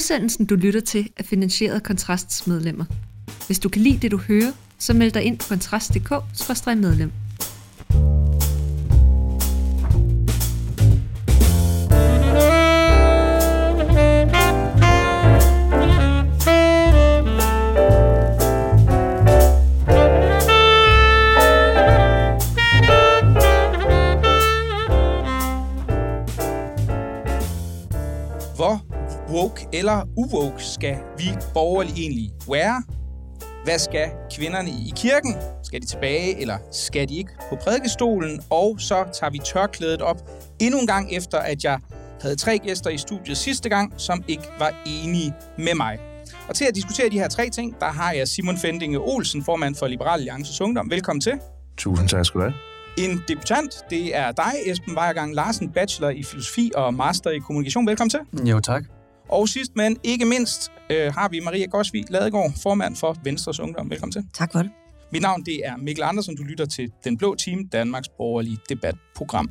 Udsendelsen, du lytter til, er finansieret af Kontrasts medlemmer. Hvis du kan lide det, du hører, så meld dig ind på kontrast.dk/medlem. Hvor woke eller uwoke skal vi borgerlige egentlig være? Hvad skal kvinderne i kirken? Skal de tilbage, eller skal de ikke på prædikestolen? Og så tager vi tørklædet op endnu en gang efter, at jeg havde 3 gæster i studiet sidste gang, som ikke var enige med mig. Og til at diskutere de her 3 ting, der har jeg Simon Fendinge Olsen, formand for Liberal Alliances Ungdom. Velkommen til. Tusind tak skal du have. En debutant, det er dig, Esben Weiergang Larsen, bachelor i filosofi og master i kommunikation. Velkommen til. Jo, tak. Og sidst, men ikke mindst, har vi Maria Gosvig Ladegaard, formand for Venstres Ungdom. Velkommen til. Tak for det. Mit navn, det er Mikkel Andersen. Du lytter til Den Blå Team, Danmarks borgerlige debatprogram.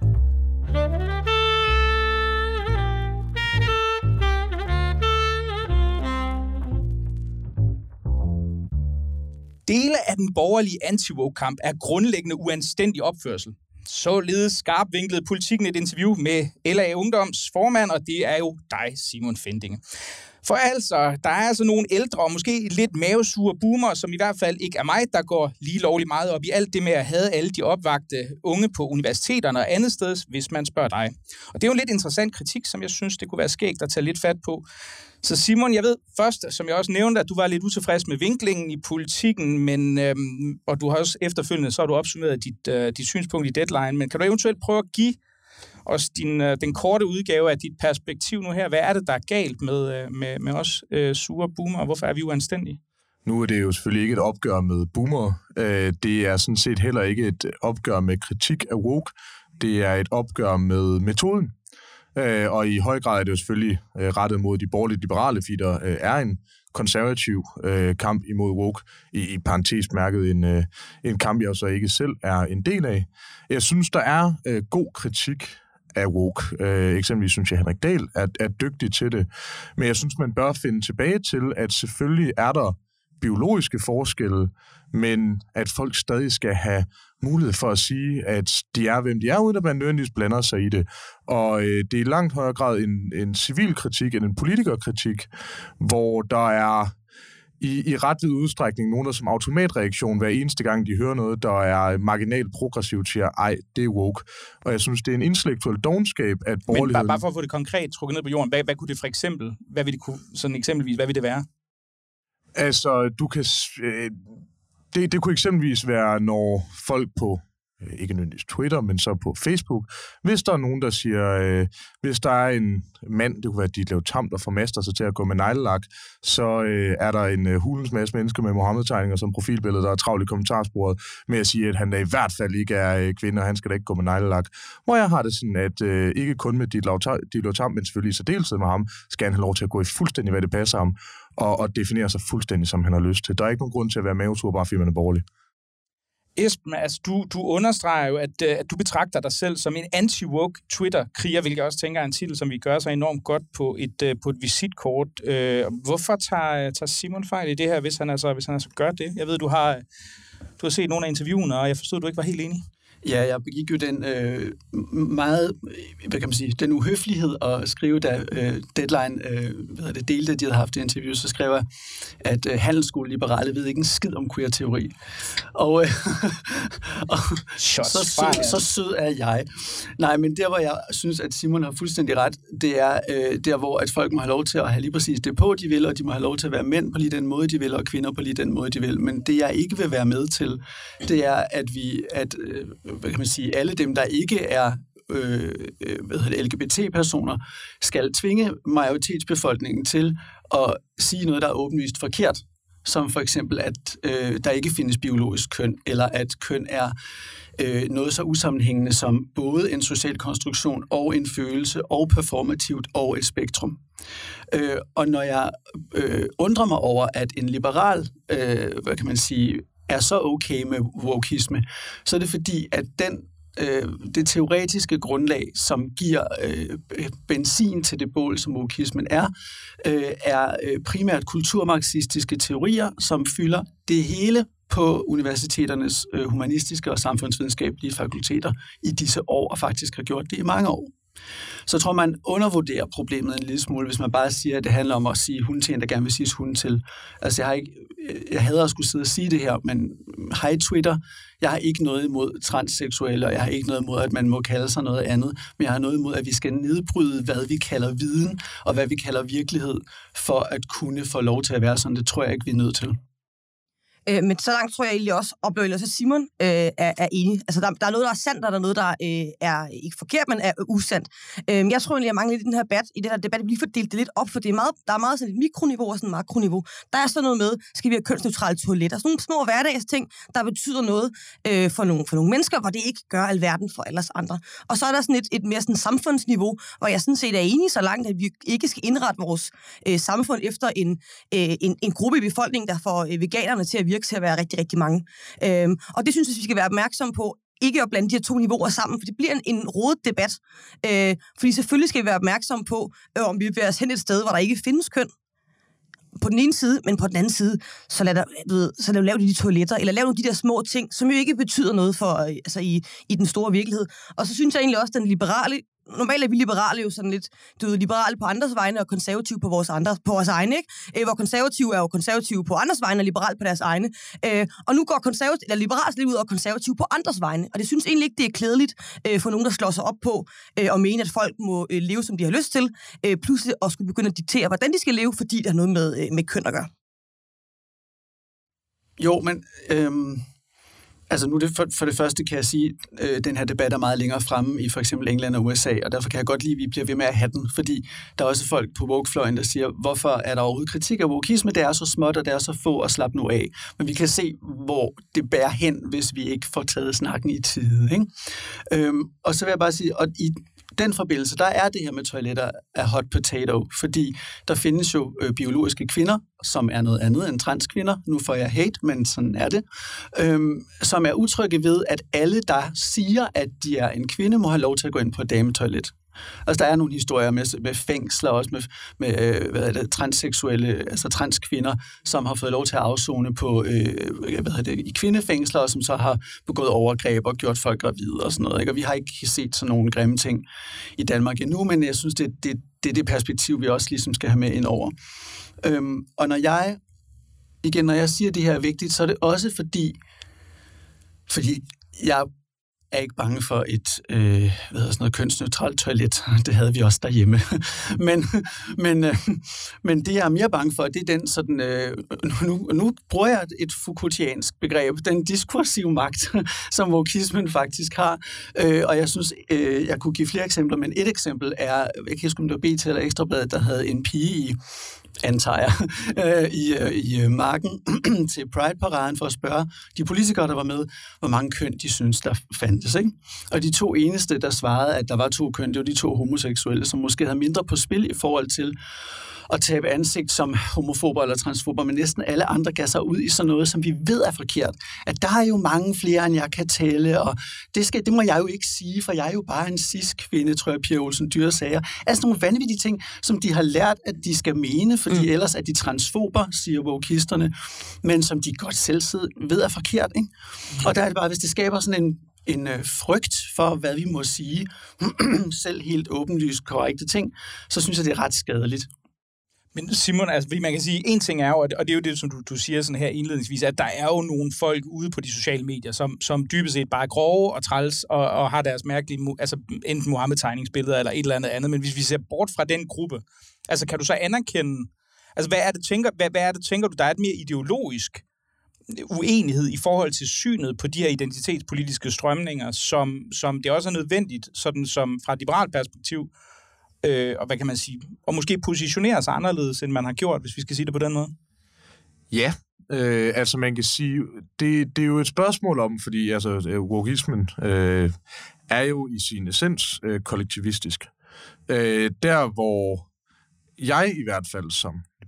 Dele af den borgerlige anti-woke-kamp er grundlæggende uanstændig opførsel. Således skarpvinklede Politikken et interview med LA Ungdoms formand, og det er jo dig, Simon Fendinge. For altså, der er altså nogle ældre og måske lidt mavesure boomer, som i hvert fald ikke er mig, der går lige lovligt meget op i alt det med at have alle de opvagte unge på universiteterne og andet sted, hvis man spørger dig. Og det er jo en lidt interessant kritik, som jeg synes, det kunne være skægt at tage lidt fat på. Så Simon, jeg ved først, som jeg også nævnte, at du var lidt utilfreds med vinklingen i Politikken, men, og du har også efterfølgende, så har du opsummeret dit synspunkt i Deadline, men kan du eventuelt prøve at give os den korte udgave af dit perspektiv nu her? Hvad er det, der er galt med os sure boomer, og hvorfor er vi uanstændige? Nu er det jo selvfølgelig ikke et opgør med boomer. Det er sådan set heller ikke et opgør med kritik af woke. Det er et opgør med metoden. Og i høj grad er det jo selvfølgelig rettet mod de borgerlige liberale, fordi der er en konservativ kamp imod woke, i parentes mærket en kamp, jeg så ikke selv er en del af. Jeg synes, der er god kritik af woke. Eksempelvis synes jeg, Henrik Dahl er dygtig til det. Men jeg synes, man bør finde tilbage til, at selvfølgelig er der biologiske forskelle, men at folk stadig skal have mulighed for at sige, at de er, hvem de er, uden at man nødvendigvis blander sig i det. Og det er i langt højere grad en civil kritik end en politikerkritik, hvor der er i ret vid udstrækning nogen, der som automatreaktion hver eneste gang, de hører noget, der er marginalt progressivt, siger, ej, det er woke. Og jeg synes, det er en intellektuel dovenskab, at borgerligheden... Men bare for at få det konkret trukket ned på jorden, hvad kunne det for eksempel, hvad vil det være? Altså, du kan... Det kunne eksempelvis være, når folk på, ikke nødvendigvis Twitter, men så på Facebook, hvis der er nogen, der siger, hvis der er en mand, det kunne være Ditlev Tamm, der formaster sig til at gå med neglelak, så er der en hulens masse mennesker med Mohammed-tegninger som profilbillede, der er travlt i kommentarsporet med at sige, at han da i hvert fald ikke er kvinde, og han skal da ikke gå med neglelak. Hvor jeg har det sådan, at ikke kun med Ditlev Tamm, men selvfølgelig i særdeleshed med ham, skal han have lov til at gå i fuldstændig, hvad det passer ham, og definere sig fuldstændig, som han har lyst til. Der er ikke nogen grund til at være mavetur, bare fordi man er borgerlig. Esben, altså du understreger jo, at du betragter dig selv som en anti-woke Twitter-kriger, hvilket jeg også tænker er en titel, som vi gør så enormt godt på et visitkort. Hvorfor tager Simon fejl i det her, hvis han altså gør det? Jeg ved, du har set nogle af interviewene, og jeg forstod, at du ikke var helt enig. Ja, jeg begik jo den meget, hvad kan man sige, den uhøflighed at skrive, da Deadline delte, at de havde haft det interview, så skrev jeg, at handelsskoleliberale ved ikke en skid om queer-teori. Og så sød er jeg. Nej, men der, hvor jeg synes, at Simon har fuldstændig ret, det er der, hvor at folk må have lov til at have lige præcis det på, de vil, og de må have lov til at være mænd på lige den måde, de vil, og kvinder på lige den måde, de vil. Men det, jeg ikke vil være med til, det er, at hvad kan man sige, alle dem, der ikke er LGBT-personer, skal tvinge majoritetsbefolkningen til at sige noget, der er åbenlyst forkert, som for eksempel, at der ikke findes biologisk køn, eller at køn er noget så usammenhængende som både en social konstruktion og en følelse og performativt og et spektrum. Og når jeg undrer mig over, at en liberal, hvad kan man sige, er så okay med wokeisme, så er det fordi, at den det teoretiske grundlag, som giver benzin til det bål, som wokismen er primært kulturmarxistiske teorier, som fylder det hele på universiteternes humanistiske og samfundsvidenskabelige fakulteter i disse år, og faktisk har gjort det i mange år. Så jeg tror, man undervurderer problemet en lille smule, hvis man bare siger, at det handler om at sige hun til en, der gerne vil siges hun til. Altså, jeg hader at skulle sidde og sige det her, men hej Twitter, jeg har ikke noget imod transseksuelle, og jeg har ikke noget imod, at man må kalde sig noget andet, men jeg har noget imod, at vi skal nedbryde, hvad vi kalder viden, og hvad vi kalder virkelighed, for at kunne få lov til at være sådan. Det tror jeg ikke, vi er nødt til. Men så langt tror jeg egentlig også, oplever at Simon er enig. Altså, der er noget, der er sandt, og der er noget, der er ikke forkert, men er usandt. Jeg tror egentlig, at mange lidt i den her debat, vi får delt det lidt op, for der er meget sådan et mikroniveau og sådan et makroniveau. Der er sådan noget med, skal vi have kønsneutrale toiletter? Sådan nogle små hverdagsting, der betyder noget for nogle mennesker, hvor det ikke gør alverden for alle andre. Og så er der sådan et mere sådan samfundsniveau, hvor jeg sådan set er enig så langt, at vi ikke skal indrette vores samfund efter en gruppe i befolkningen, der får veganerne til at virke til at være rigtig, rigtig mange. Og det synes jeg, vi skal være opmærksom på, ikke at blande de her to niveauer sammen, for det bliver en rodet debat. Fordi selvfølgelig skal vi være opmærksom på, om vi bevæger os hen et sted, hvor der ikke findes køn på den ene side, men på den anden side, så lav de toiletter, eller lav de der små ting, som jo ikke betyder noget for, altså i den store virkelighed. Og så synes jeg egentlig også, den liberale, normalt er vi liberale jo sådan lidt, liberale på andres vegne og konservative på vores egne, ikke? Hvor konservative er jo konservative på andres vegne og liberale på deres egne. Og nu går liberalt lidt ud og konservative på andres vegne. Og det synes egentlig ikke, det er klædeligt for nogen, der slår sig op på og mene, at folk må leve, som de har lyst til, pludselig at skulle begynde at diktere, hvordan de skal leve, fordi der er noget med køn at gøre. Jo, men altså nu for det første kan jeg sige, at den her debat er meget længere fremme i for eksempel England og USA, og derfor kan jeg godt lide, at vi bliver ved med at have den, fordi der er også folk på woke-fløjen, der siger, hvorfor er der overhovedet kritik af wokisme? Det er så småt, og det er så få at slappe nu af. Men vi kan se, hvor det bærer hen, hvis vi ikke får taget snakken i tide. Ikke? Og så vil jeg bare sige, og i den forbindelse, der er det her med toiletter af hot potato, fordi der findes jo biologiske kvinder, som er noget andet end transkvinder. Nu får jeg hate, men sådan er det. Som er utrygge ved, at alle, der siger, at de er en kvinde, må have lov til at gå ind på et dametoilet. Altså, der er nogle historier med fængsler, også med transseksuelle, altså transkvinder, som har fået lov til at afsone på i kvindefængsler, og som så har begået overgreb og gjort folk gravide og sådan noget. Ikke? Og vi har ikke set sådan nogle grimme ting i Danmark endnu, men jeg synes, det er det perspektiv, vi også ligesom skal have med ind over. Og når jeg siger, at det her er vigtigt, så er det også fordi jeg er ikke bange for et sådan noget kønsneutralt toilet. Det havde vi også derhjemme. men det, jeg er mere bange for, det er den sådan... Nu bruger jeg et Foucaultiansk begreb, den diskursive magt, som wokismen faktisk har. Og jeg synes, jeg kunne give flere eksempler, men et eksempel er, jeg kan ikke huske, om det var BT eller Ekstrabladet, der havde en pige i, antager jeg, i marken til Pride-paraden for at spørge de politikere, der var med, hvor mange køn de synes, der fandtes. Ikke? Og de to eneste, der svarede, at der var 2 køn, det var de 2 homoseksuelle, som måske havde mindre på spil i forhold til at tabe ansigt som homofober eller transfober, men næsten alle andre gav sig ud i sådan noget, som vi ved er forkert. At der er jo mange flere, end jeg kan tælle, og det må jeg jo ikke sige, for jeg er jo bare en cis-kvinde, tror jeg, Pia Olsen Dyhr sagde. Altså nogle vanvittige ting, som de har lært, at de skal mene, fordi ellers er de transfober, siger wokisterne, men som de godt selv ved er forkert. Ikke? Og der er det bare, hvis det skaber sådan en frygt for, hvad vi må sige, selv helt åbenlyst korrekte ting, så synes jeg, det er ret skadeligt. Men Simon, altså, man kan sige, en ting er jo, og det er jo det, som du siger sådan her indledningsvis, at der er jo nogle folk ude på de sociale medier, som dybest set bare er grove og træls og har deres mærkelige, altså enten Muhammed-tegningsbilleder eller et eller andet, men hvis vi ser bort fra den gruppe, altså kan du så anerkende, altså hvad er det, tænker du, der er et mere ideologisk uenighed i forhold til synet på de her identitetspolitiske strømninger, som det også er nødvendigt, sådan som fra et liberalt perspektiv, og hvad kan man sige, og måske positionere sig anderledes, end man har gjort, hvis vi skal sige det på den måde? Ja, altså man kan sige, det er jo et spørgsmål om, fordi altså wokismen er jo i sin essens kollektivistisk. Der hvor jeg i hvert fald som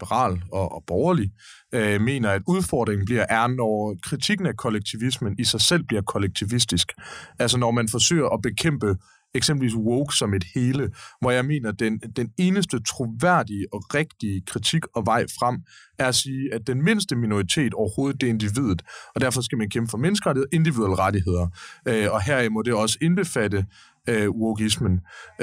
liberal og borgerlig, mener, at udfordringen er, når kritikken af kollektivismen i sig selv bliver kollektivistisk. Altså når man forsøger at bekæmpe eksempelvis woke som et hele, hvor jeg mener, den eneste troværdige og rigtige kritik og vej frem er at sige, at den mindste minoritet overhovedet, det er individet, og derfor skal man kæmpe for menneskerettigheder og individuelle rettigheder. Og her må det også indbefatte wokeismen.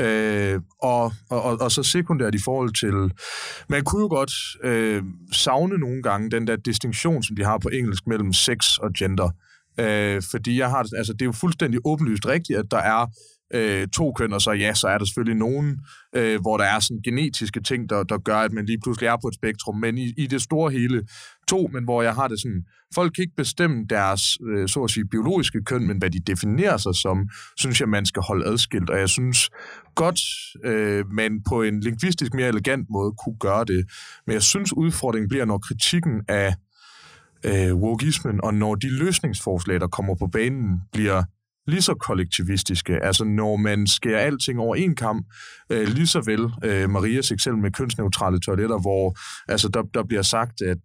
Og så sekundært i forhold til, man kunne jo godt savne nogle gange den der distinktion, som de har på engelsk mellem sex og gender. Fordi det er jo fuldstændig åbenlyst rigtigt, at der er to køn, og så er der selvfølgelig nogen, hvor der er sådan genetiske ting, der gør, at man lige pludselig er på et spektrum, men i det store hele to, men hvor jeg har det sådan, folk kan ikke bestemme deres, så at sige, biologiske køn, men hvad de definerer sig som, synes jeg, man skal holde adskilt, og jeg synes godt, man på en lingvistisk mere elegant måde kunne gøre det, men jeg synes udfordringen bliver, når kritikken af wokeismen, og når de løsningsforslag, der kommer på banen, bliver lige så kollektivistiske, altså når man skærer alting over en kam, lige så vel Marias eksempel med kønsneutrale toiletter, hvor altså, der bliver sagt, at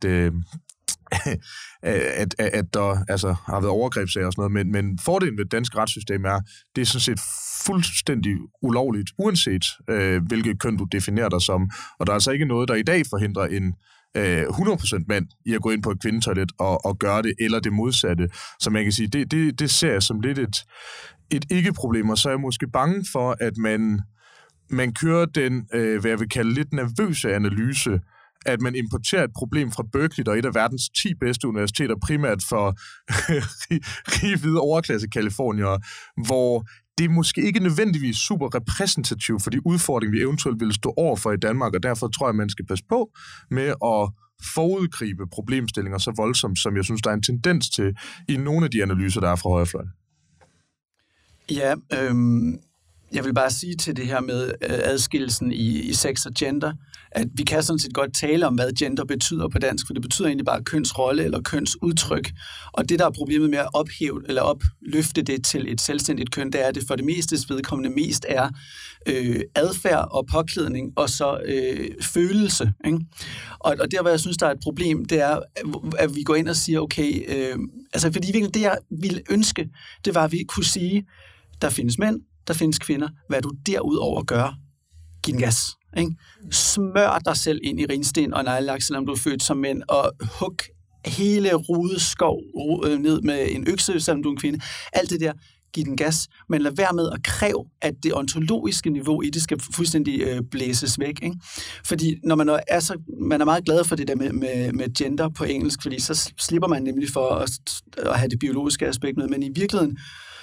der altså, har været overgrebssager og sådan noget, men fordelen ved det danske retssystem er, det er sådan set fuldstændig ulovligt, uanset hvilket køn du definerer dig som, og der er altså ikke noget, der i dag forhindrer en 100% mand i at gå ind på et kvindetoilet og gøre det, eller det modsatte. Så man kan sige, det ser jeg som lidt et ikke-problem, og så er jeg måske bange for, at man kører den, hvad jeg vil kalde lidt nervøse analyse, at man importerer et problem fra Berkeley, der er et af verdens 10 bedste universiteter, primært for rige hvide overklasse californiere, hvor det er måske ikke nødvendigvis super repræsentativt for de udfordringer, vi eventuelt vil stå over for i Danmark, og derfor tror jeg, man skal passe på med at forudgribe problemstillinger så voldsomt, som jeg synes, der er en tendens til i nogle af de analyser, der er fra højrefløjen. Ja, jeg vil bare sige til det her med adskillelsen i sex og gender, at vi kan sådan set godt tale om, hvad gender betyder på dansk, for det betyder egentlig bare kønsrolle eller kønsudtryk. Og det, der er problemet med at opløfte det til et selvstændigt køn, det er, at det for det meste vedkommende mest er adfærd og påklædning, og så følelse. Ikke? Og der, hvor jeg synes, der er et problem, det er, at vi går ind og siger, okay, fordi virkelig det, jeg ville ønske, det var, at vi kunne sige, der findes mænd, der findes kvinder, hvad du derudover gør, giv den gas. Ikke? Smør dig selv ind i rinsten og neglelak, selvom du er født som mænd, og hug hele rudeskov ned med en økse, selvom du er en kvinde. Alt det der, giv den gas, men lad være med at kræve, at det ontologiske niveau i det skal fuldstændig blæses væk. Ikke? Fordi når man er meget glad for det der med gender på engelsk, fordi så slipper man nemlig for at have det biologiske aspekt med, men i virkeligheden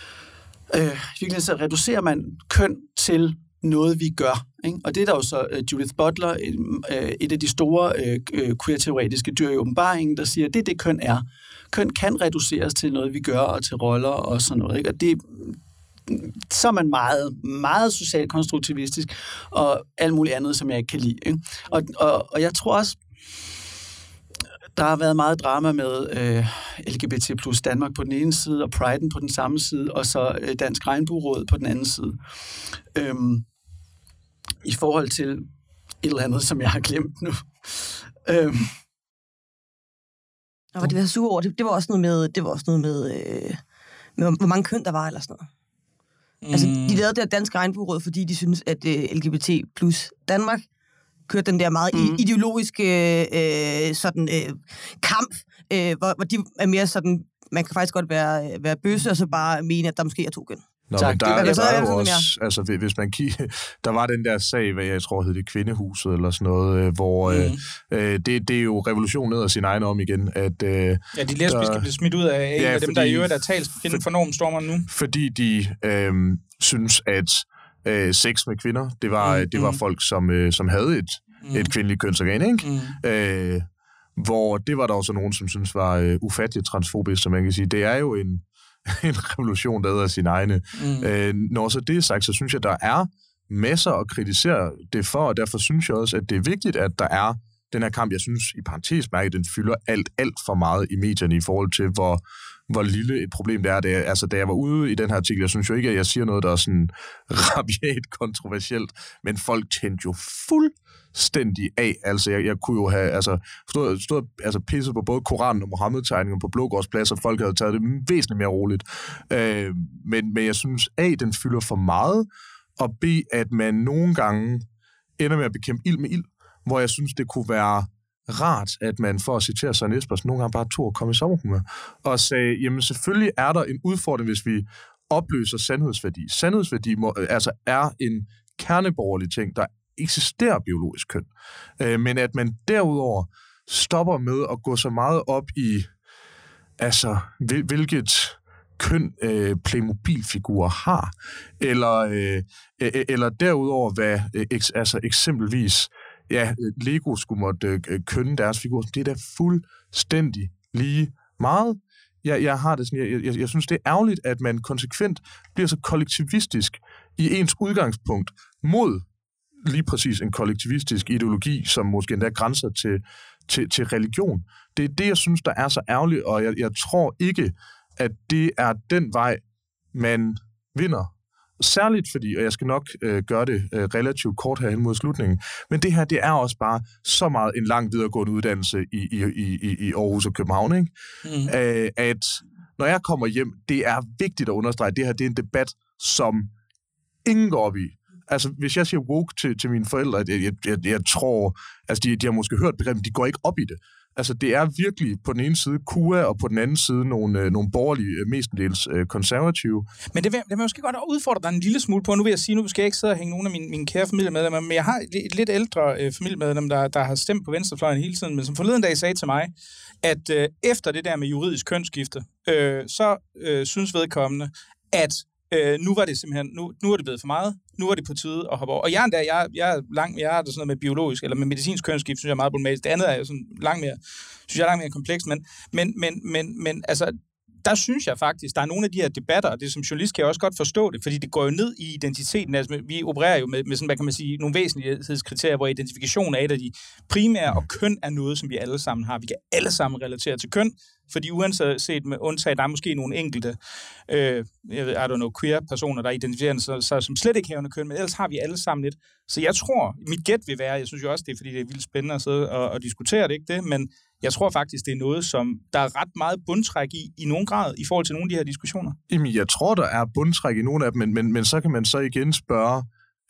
så reducerer man køn til noget, vi gør. Ikke? Og det er der jo så Judith Butler, et af de store queer-teoretiske dyr i åbenbaringen, der siger, at det køn er. Køn kan reduceres til noget, vi gør, og til roller og sådan noget. Ikke? Og det så er man meget, meget socialt konstruktivistisk, og alt muligt andet, som jeg ikke kan lide. Ikke? Og jeg tror også, der har været meget drama med LGBT plus Danmark på den ene side, og Pride'en på den samme side, og så Dansk Regnbueråd på den anden side. I forhold til et eller andet, som jeg har glemt nu. Og det var sure ord. Det var også noget med hvor mange køn der var, eller sådan noget. Altså, de lavede det her Dansk Regnbueråd, fordi de synes, at LGBT plus Danmark kørte den der meget ideologiske kamp, hvor de er mere sådan, man kan faktisk godt være bøsse, og så bare mene, at der måske er to køn. Nå, men der er jo også, altså hvis man kigger, der var den der sag, hvad jeg tror hed det Kvindehuset eller sådan noget, hvor det er jo revolution ned af sin egen om igen. At, de lesbiske blev smidt ud af en af dem, der i øvrigt er talskvinden for normstormerne nu. Fordi de synes, at sex med kvinder, det var folk, som havde et kvindeligt kønsorgan, ikke? Hvor det var der også nogen, som synes var ufatteligt transfobisk, som man kan sige. Det er jo en revolution, der er sin egne. Når så det er sagt, så synes jeg, der er masser at kritisere det for, og derfor synes jeg også, at det er vigtigt, at der er den her kamp, jeg synes i parentesmærket, den fylder alt for meget i medierne i forhold til, hvor lille et problem det er. Altså, da jeg var ude i den her artikel, jeg synes jo ikke, at jeg siger noget, der er sådan rabiat kontroversielt, men folk tændte jo fuldstændig af. Altså, jeg kunne jo have stået pisset på både Koranen og Mohammed-tegninger på Blågårdsplads, og folk havde taget det væsentligt mere roligt. Men jeg synes, den fylder for meget, og B, at man nogle gange ender med at bekæmpe ild med ild, hvor jeg synes, det kunne være rart, at man, for at citere Søren Espersen, nogle gange bare tog at komme i sommerhumør, og sagde, jamen selvfølgelig er der en udfordring, hvis vi opløser sandhedsværdi. Sandhedsværdi er en kerneborgerlig ting, der eksisterer biologisk køn. Men at man derudover stopper med at gå så meget op i, hvilket køn Playmobil-figurer har, eller derudover, hvad eksempelvis Lego skulle måtte kønne deres figurer. Det er da fuldstændig lige meget. Jeg har det sådan, jeg synes, det er ærgerligt, at man konsekvent bliver så kollektivistisk i ens udgangspunkt mod lige præcis en kollektivistisk ideologi, som måske endda grænser til religion. Det er det, jeg synes, der er så ærgerligt, og jeg tror ikke, at det er den vej, man vinder. Særligt fordi, og jeg skal nok gøre det relativt kort her hen mod slutningen, men det her, det er også bare så meget en lang videregående uddannelse i Aarhus og København, ikke? At når jeg kommer hjem, det er vigtigt at understrege, det her, det er en debat, som ingen går op i. Altså, hvis jeg siger woke til mine forældre, jeg tror, altså de har måske hørt begrebet, de går ikke op i det. Altså, det er virkelig på den ene side KUA, og på den anden side nogle borgerlige, mestendels konservative. Men det vil måske godt udfordre dig en lille smule på. Nu vil jeg sige, nu skal jeg ikke sidde og hænge nogle af mine kære familiemedlemmer, men jeg har et lidt ældre familiemedlem, der har stemt på venstrefløjen hele tiden, men som forleden dag sagde til mig, at efter det der med juridisk kønsskifte, synes vedkommende, at nu var det simpelthen, nu er det blevet for meget, nu er det på tide at hoppe over. Og jeg har det sådan noget med biologisk, eller med medicinsk kønsskift, synes jeg er meget problematisk. Det andet er jo sådan langt mere komplekst, men altså, der synes jeg faktisk, der er nogle af de her debatter, og det som journalist kan jeg også godt forstå det, fordi det går jo ned i identiteten. Altså, vi opererer jo med sådan, hvad kan man sige, nogle væsentlighedskriterier, hvor identifikation er et af de primære, og køn er noget, som vi alle sammen har. Vi kan alle sammen relatere til køn, fordi uanset med undtag, der er måske nogle enkelte, queer-personer, der identificerer sig som slet ikke hævende køn, men ellers har vi alle sammen lidt. Så jeg tror, mit gæt vil være, jeg synes jo også, det er, fordi det er vildt spændende at sidde og diskutere det, ikke det? Men jeg tror faktisk, det er noget, som der er ret meget bundtræk i nogen grad, i forhold til nogle af de her diskussioner. Jamen, jeg tror, der er bundtræk i nogle af dem, men så kan man så igen spørge,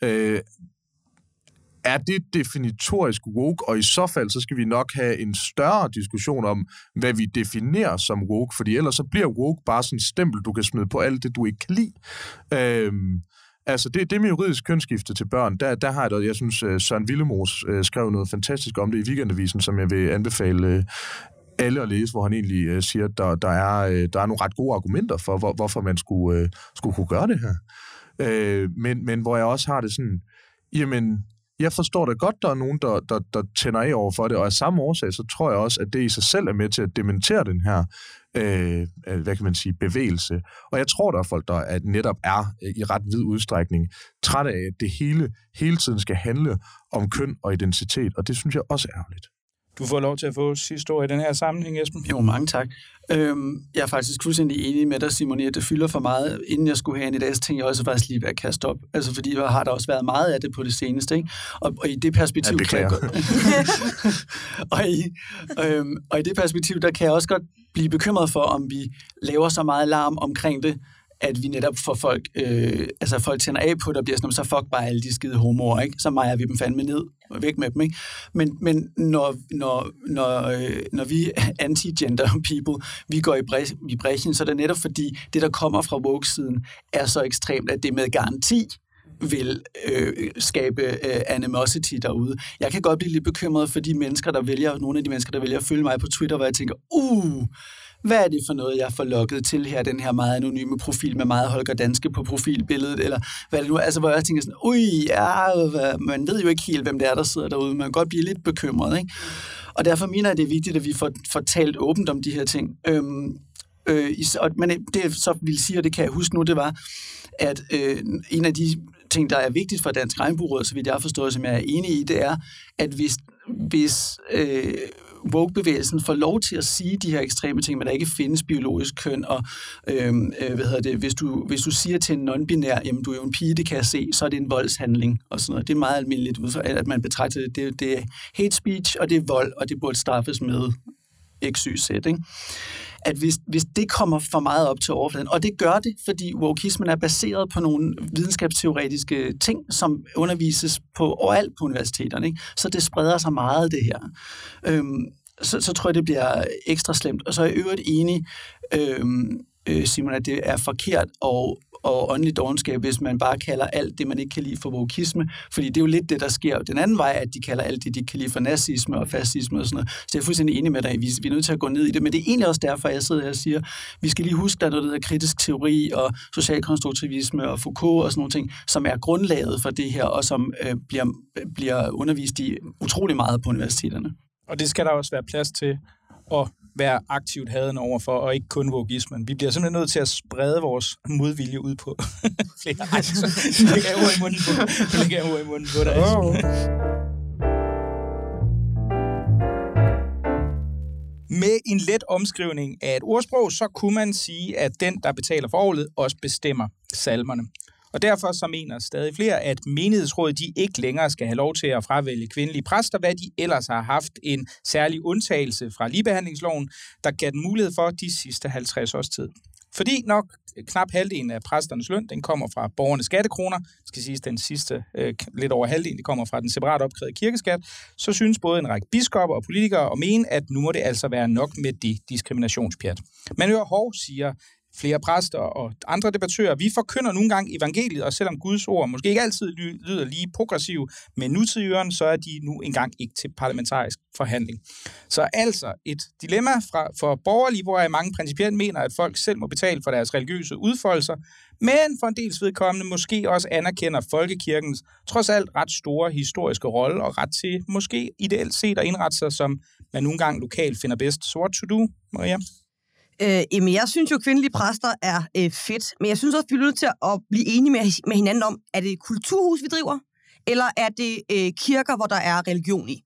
er det definitorisk woke, og i så fald, så skal vi nok have en større diskussion om, hvad vi definerer som woke, fordi ellers så bliver woke bare sådan en stempel, du kan smide på alt det, du ikke kan lide. Altså, det med juridisk kønsskifte til børn, der har jeg synes, Søren Willemoes skrev noget fantastisk om det i Weekendavisen, som jeg vil anbefale alle at læse, hvor han egentlig siger, at der er nogle ret gode argumenter for, hvorfor man skulle kunne gøre det her. Men hvor jeg også har det sådan, jamen, jeg forstår da godt, der er nogen, der tænder af over for det, og af samme årsag, så tror jeg også, at det i sig selv er med til at dementere den her, hvad kan man sige, bevægelse. Og jeg tror, der er folk, der netop er i ret vid udstrækning træt af, at det hele tiden skal handle om køn og identitet, og det synes jeg også er ærgerligt. Du får lov til at få sidste ord i den her sammenhæng, Esben. Jo, mange tak. Jeg er faktisk fuldstændig enig med dig, Simon, at det fylder for meget. Inden jeg skulle have i dag, så tænkte jeg også faktisk lige ved at kaste op. Altså, fordi der har der også været meget af det på det seneste, ikke? Og i det perspektiv kan jeg godt... og i det perspektiv, der kan jeg også godt blive bekymret for, om vi laver så meget larm omkring det, at vi netop får folk, folk tænder af på, der bliver sådan, så fuck bare alle de skide homoer, ikke? Så mejer vi dem fandme ned, væk med dem, ikke? Men når vi anti-gender people, vi går i brechen, så er det netop fordi, det der kommer fra woke-siden, er så ekstremt, at det med garanti vil skabe animosity derude. Jeg kan godt blive lidt bekymret for de mennesker, nogle af de mennesker, der vælger at følge mig på Twitter, hvor jeg tænker, hvad er det for noget, jeg får lukket til her, den her meget anonyme profil med meget Holger Danske på profilbilledet, eller hvad det nu er, altså hvor jeg tænker sådan, man ved jo ikke helt, hvem det er, der sidder derude, man kan godt blive lidt bekymret, ikke? Og derfor mener jeg, det er vigtigt, at vi får talt åbent om de her ting. Men det så vil sige, og det kan jeg huske nu, det var, at en af de ting, der er vigtigt for Dansk Regnbueråd, så vidt jeg forstår, som jeg er enig i, det er, at hvis woke-bevægelsen får lov til at sige de her ekstreme ting, men der ikke findes biologisk køn, og hvis du siger til en non-binær, jamen du er jo en pige, det kan jeg se, så er det en voldshandling, og sådan noget. Det er meget almindeligt, at man betragter det er hate speech, og det er vold, og det burde straffes med XYZ, ikke? At hvis det kommer for meget op til overfladen, og det gør det, fordi wokeismen er baseret på nogle videnskabsteoretiske ting, som undervises på overalt på universiteterne, ikke? Så det spreder sig meget, det her. Så tror jeg, det bliver ekstra slemt. Og så er jeg øvrigt enig, Simon, at det er forkert og åndelig dovenskab, hvis man bare kalder alt det, man ikke kan lide for wokisme. Fordi det er jo lidt det, der sker den anden vej, at de kalder alt det, de kan lide for nazisme og fascisme og sådan noget. Så jeg er fuldstændig enig med dig, vi er nødt til at gå ned i det. Men det er egentlig også derfor, jeg sidder her og siger, vi skal lige huske, der er noget, der hedder kritisk teori og socialkonstruktivisme og Foucault og sådan nogle ting, som er grundlaget for det her, og som bliver undervist i utrolig meget på universiteterne. Og det skal der også være plads til at være aktivt hadende overfor, og ikke kun wokismen. Vi bliver simpelthen nødt til at sprede vores modvilje ud på flere. Ej, så lægger jeg ord i munden på dig. Med en let omskrivning af et ordsprog, så kunne man sige, at den, der betaler for orglet, også bestemmer salmerne. Og derfor så mener stadig flere, at menighedsrådet de ikke længere skal have lov til at fravælge kvindelige præster, hvad de ellers har haft en særlig undtagelse fra ligebehandlingsloven, der gav den mulighed for de sidste 50 års tid. Fordi nok knap halvdelen af præsternes løn, den kommer fra borgernes skattekroner, skal siges den sidste lidt over halvdelen, det kommer fra den separat opkrævede kirkeskat, så synes både en række biskopper og politikere at mene, at nu må det altså være nok med det diskriminationspjat. Man hører hov, siger flere præster og andre debattører, vi forkynder nogle gange evangeliet, og selvom Guds ord måske ikke altid lyder lige progressiv med nutidsøren, så er de nu engang ikke til parlamentarisk forhandling. Så altså et dilemma for borgerlige, hvor mange principielt mener, at folk selv må betale for deres religiøse udfoldelser, men for en dels vedkommende måske også anerkender folkekirkens trods alt ret store historiske rolle og ret til måske ideelt set at indrette sig, som man nogle gange lokalt finder bedst. Så what to do, Maria? Jamen, jeg synes jo, at kvindelige præster er fedt, men jeg synes også, vi er nødt til at blive enige med hinanden om, er det et kulturhus, vi driver, eller er det kirker, hvor der er religion i?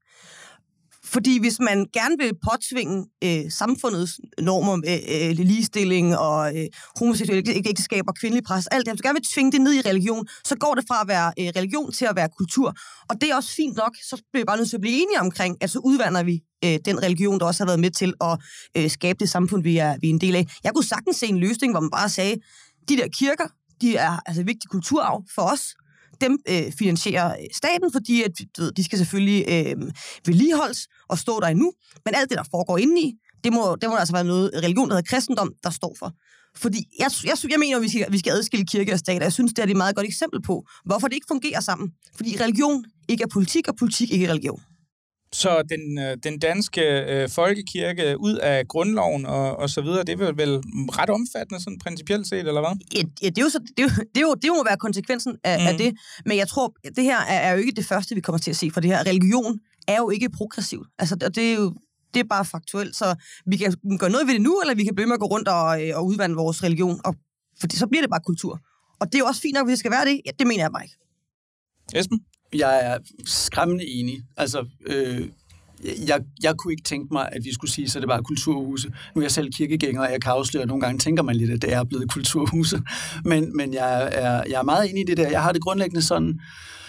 Fordi hvis man gerne vil påtvinge samfundets normer, ligestilling og homoseksuelle ægteskaber, kvindelige præster, alt det, hvis du gerne vil tvinge det ned i religion, så går det fra at være religion til at være kultur. Og det er også fint nok, så bliver vi bare nødt til at blive enige omkring, at så udvander vi den religion, der også har været med til at skabe det samfund, vi er en del af. Jeg kunne sagtens se en løsning, hvor man bare sagde, de der kirker, de er altså vigtig kulturarv for os. Dem finansierer staten, fordi at, de skal selvfølgelig vedligeholdes og stå der endnu. Men alt det, der foregår indeni, det må altså være noget religion, der hedder kristendom, der står for. Fordi jeg mener, at vi skal adskille kirke og stat, og jeg synes, det er et meget godt eksempel på, hvorfor det ikke fungerer sammen. Fordi religion ikke er politik, og politik ikke er religion. Så den danske folkekirke ud af grundloven og så videre, det er vel ret omfattende sådan principielt set, eller hvad? Ja, det må være konsekvensen af det. Men jeg tror, det her er jo ikke det første, vi kommer til at se, for det her religion er jo ikke progressivt. Altså, det er bare faktuelt, så vi kan gøre noget ved det nu, eller vi kan blive med at gå rundt og udvande vores religion, for så bliver det bare kultur. Og det er jo også fint nok, hvis det skal være det. Ja, det mener jeg bare ikke. Esben? Jeg er skræmmende enig. Altså, jeg kunne ikke tænke mig, at vi skulle sige, så det var kulturhuse. Nu er jeg selv kirkegænger, og jeg kan afsløre, at nogle gange tænker man lidt, at det er blevet kulturhuse. Men jeg er meget enig i det der. Jeg har det grundlæggende sådan,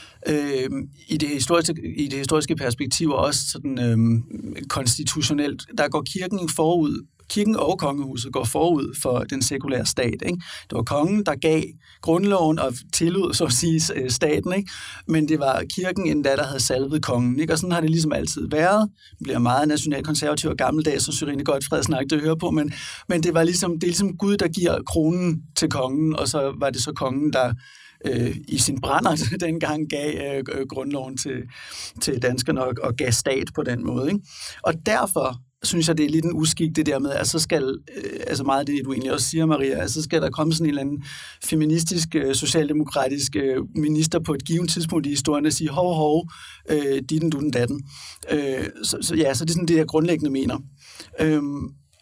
i det historiske perspektiv, og også sådan konstitutionelt, der går kirken forud. Kirken og kongehuset går forud for den sekulære stat. Ikke? Det var kongen, der gav grundloven og tillod, så at sige, staten. Ikke? Men det var kirken endda, der havde salvet kongen. Ikke? Og sådan har det ligesom altid været. Det bliver meget nationalkonservativ og gammeldags, som Sørine Godtfredsen ikke at høre på. Men det var ligesom Gud, der giver kronen til kongen, og så var det så kongen, der i sin brænder dengang gav grundloven til danskerne og gav stat på den måde. Ikke? Og derfor synes jeg, det er lidt en uskik, det der med, at så skal, altså meget af det, du egentlig også siger, Maria, at så skal der komme sådan en eller anden feministisk, socialdemokratisk minister på et givet tidspunkt i historien og sige, hov, ditten, dutten, datten. Så det er sådan det, jeg grundlæggende mener.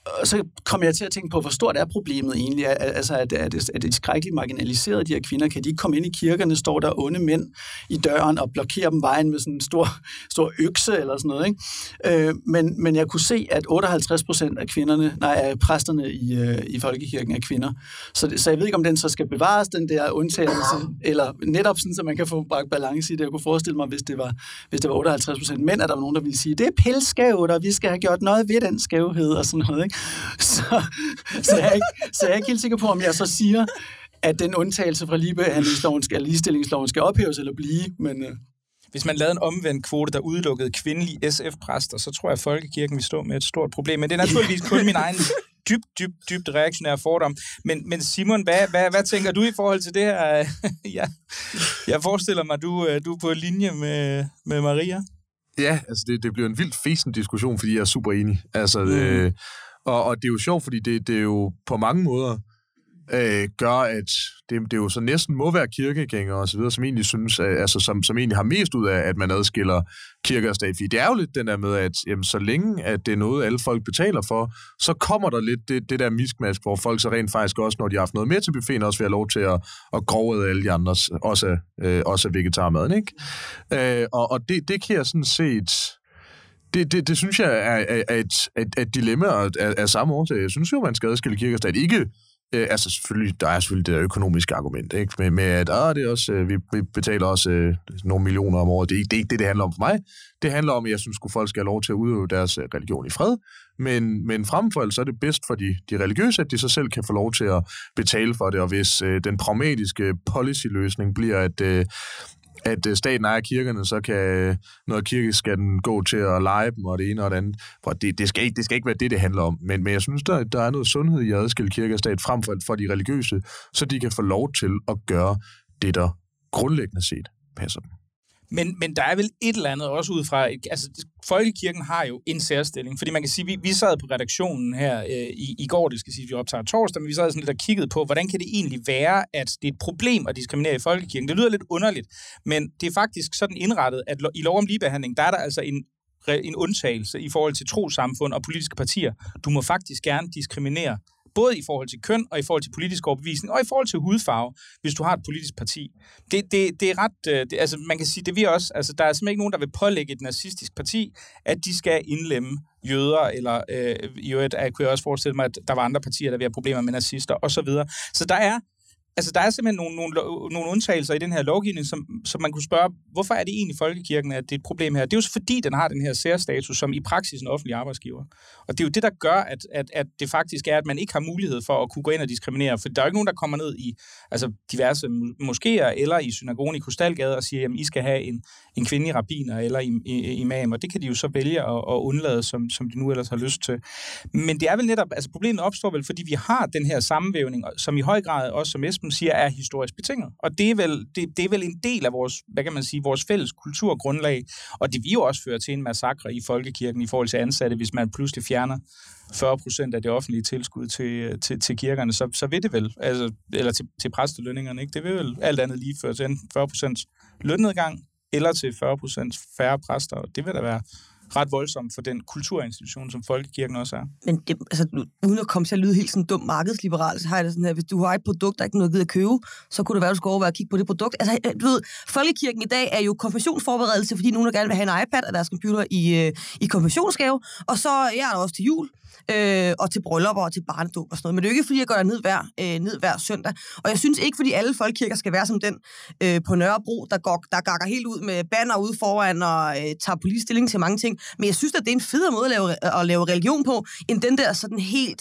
Og så kommer jeg til at tænke på, hvor stort er problemet egentlig? Altså, er det skrækkeligt marginaliseret, de her kvinder? Kan de ikke komme ind i kirkerne, står der onde mænd i døren og blokerer dem vejen med sådan en stor økse eller sådan noget, ikke? Men jeg kunne se, at 58% af præsterne i folkekirken er kvinder. Så jeg ved ikke, om den så skal bevares, den der undtagelse, eller netop sådan, så man kan få bragt balance i det. Jeg kunne forestille mig, hvis det var 58% mænd, at der var nogen, der ville sige, det er pilskævt, og vi skal have gjort noget ved den skævhed og sådan noget, ikke? Så jeg er ikke helt sikker på, om jeg så siger, at den undtagelse fra ligestillingsloven skal ophæves eller blive, men... Hvis man lavede en omvendt kvote, der udelukkede kvindelige SF-præster, så tror jeg, at folkekirken vil stå med et stort problem. Men det er naturligvis kun min egen dybt reaktionære fordom. Men Simon, hvad tænker du i forhold til det her? Ja, jeg forestiller mig, du er på linje med Maria. Ja, altså det bliver en vildt fesen diskussion, fordi jeg er super enig. Altså, og det er jo sjovt, fordi det er jo på mange måder gør, at det jo så næsten må være kirkegængere og så videre, som egentlig synes, altså som egentlig har mest ud af, at man adskiller kirke og stat. Fordi det er jo lidt den der med, at jamen, så længe at det er noget, alle folk betaler for, så kommer der lidt det der miskmask, hvor folk så rent faktisk også, når de har haft noget mere til buffeten, også vil have lov til at grove alle de andres, også vegetarmaden, ikke? Og det kan jeg sådan set... Det synes jeg er et dilemma af samme årsag. Jeg synes jo, man skal adskille kirke og stat. Ikke, altså selvfølgelig, der er selvfølgelig det der økonomiske argument, ikke? Med at det er også, vi betaler også nogle millioner om året. Det er ikke det handler om for mig. Det handler om, at jeg synes, at folk skal have lov til at udøve deres religion i fred. Men frem for alt, så er det bedst for de religiøse, at de så selv kan få lov til at betale for det. Og hvis den pragmatiske policy-løsning bliver, at staten ejer kirkerne, så kan noget af kirkeskatten gå til at leje dem, og det ene og det andet. For det skal ikke være det handler om. Men jeg synes, der er noget sundhed i at adskille kirke og stat frem for de religiøse, så de kan få lov til at gøre det, der grundlæggende set passer dem. Men der er vel et eller andet også ud fra, altså folkekirken har jo en særstilling, fordi man kan sige, vi sad på redaktionen her i går, det skal sige, vi optager torsdag, men vi sad sådan lidt og kiggede på, hvordan kan det egentlig være, at det er et problem at diskriminere i folkekirken. Det lyder lidt underligt, men det er faktisk sådan indrettet, at i lov om ligebehandling, der er der altså en undtagelse i forhold til trossamfund og politiske partier. Du må faktisk gerne diskriminere både i forhold til køn, og i forhold til politisk overbevisning, og i forhold til hudfarve, hvis du har et politisk parti. Det er ret... altså, man kan sige, det vi også... Altså, der er simpelthen ikke nogen, der vil pålægge et nazistisk parti, at de skal indlemme jøder, eller i øvrigt kunne jeg også forestille mig, at der var andre partier, der vil have problemer med nazister, osv. Så der er simpelthen nogle undtagelser i den her lovgivning, som man kunne spørge, hvorfor er det egentlig folkekirken, at det er et problem her? Det er jo så fordi, den har den her særstatus, som i praksis en offentlig arbejdsgiver. Og det er jo det, der gør, at det faktisk er, at man ikke har mulighed for at kunne gå ind og diskriminere. For der er jo ikke nogen, der kommer ned i diverse moskéer eller i synagogen i Krystalgade og siger, jamen I skal have en kvindelig rabbiner eller imam, og det kan de jo så vælge at undlade, som de nu ellers har lyst til. Men det er vel netop, altså problemet opstår vel, fordi vi har den her sammenvævning, som i høj grad også, som Esben siger, er historisk betinget. Og det er vel en del af vores, hvad kan man sige, vores fælles kulturgrundlag, og det vil jo også føre til en massakre i folkekirken i forhold til ansatte, hvis man pludselig fjerner 40% af det offentlige tilskud til kirkerne, så vil det vel, altså, eller til præstelønningerne, ikke? Det vil vel alt andet lige føre til enten 40% lønnedgang, eller til 40% færre præster, og det vil da være ret voldsomt for den kulturinstitution, som folkekirken også er. Men det, altså, uden at komme til at lyde helt sådan dum markedsliberal, så har jeg det sådan her, hvis du har et produkt, der ikke er noget givet at købe, så kunne det være, at du skulle overveje at kigge på det produkt. Altså, du ved, folkekirken i dag er jo konfirmationsforberedelse, fordi nogen gerne vil have en iPad og deres computer i konfirmationsgave, og så er der også til jul, og til bryllupper og til barnedåb og sådan noget. Men det er jo ikke, fordi jeg går ned hver søndag. Og jeg synes ikke, fordi alle folkekirker skal være som den på Nørrebro, der gakker helt ud med banner ude foran og tager politisk stilling til mange ting. Men jeg synes, at det er en federe måde at lave religion på, end den der sådan helt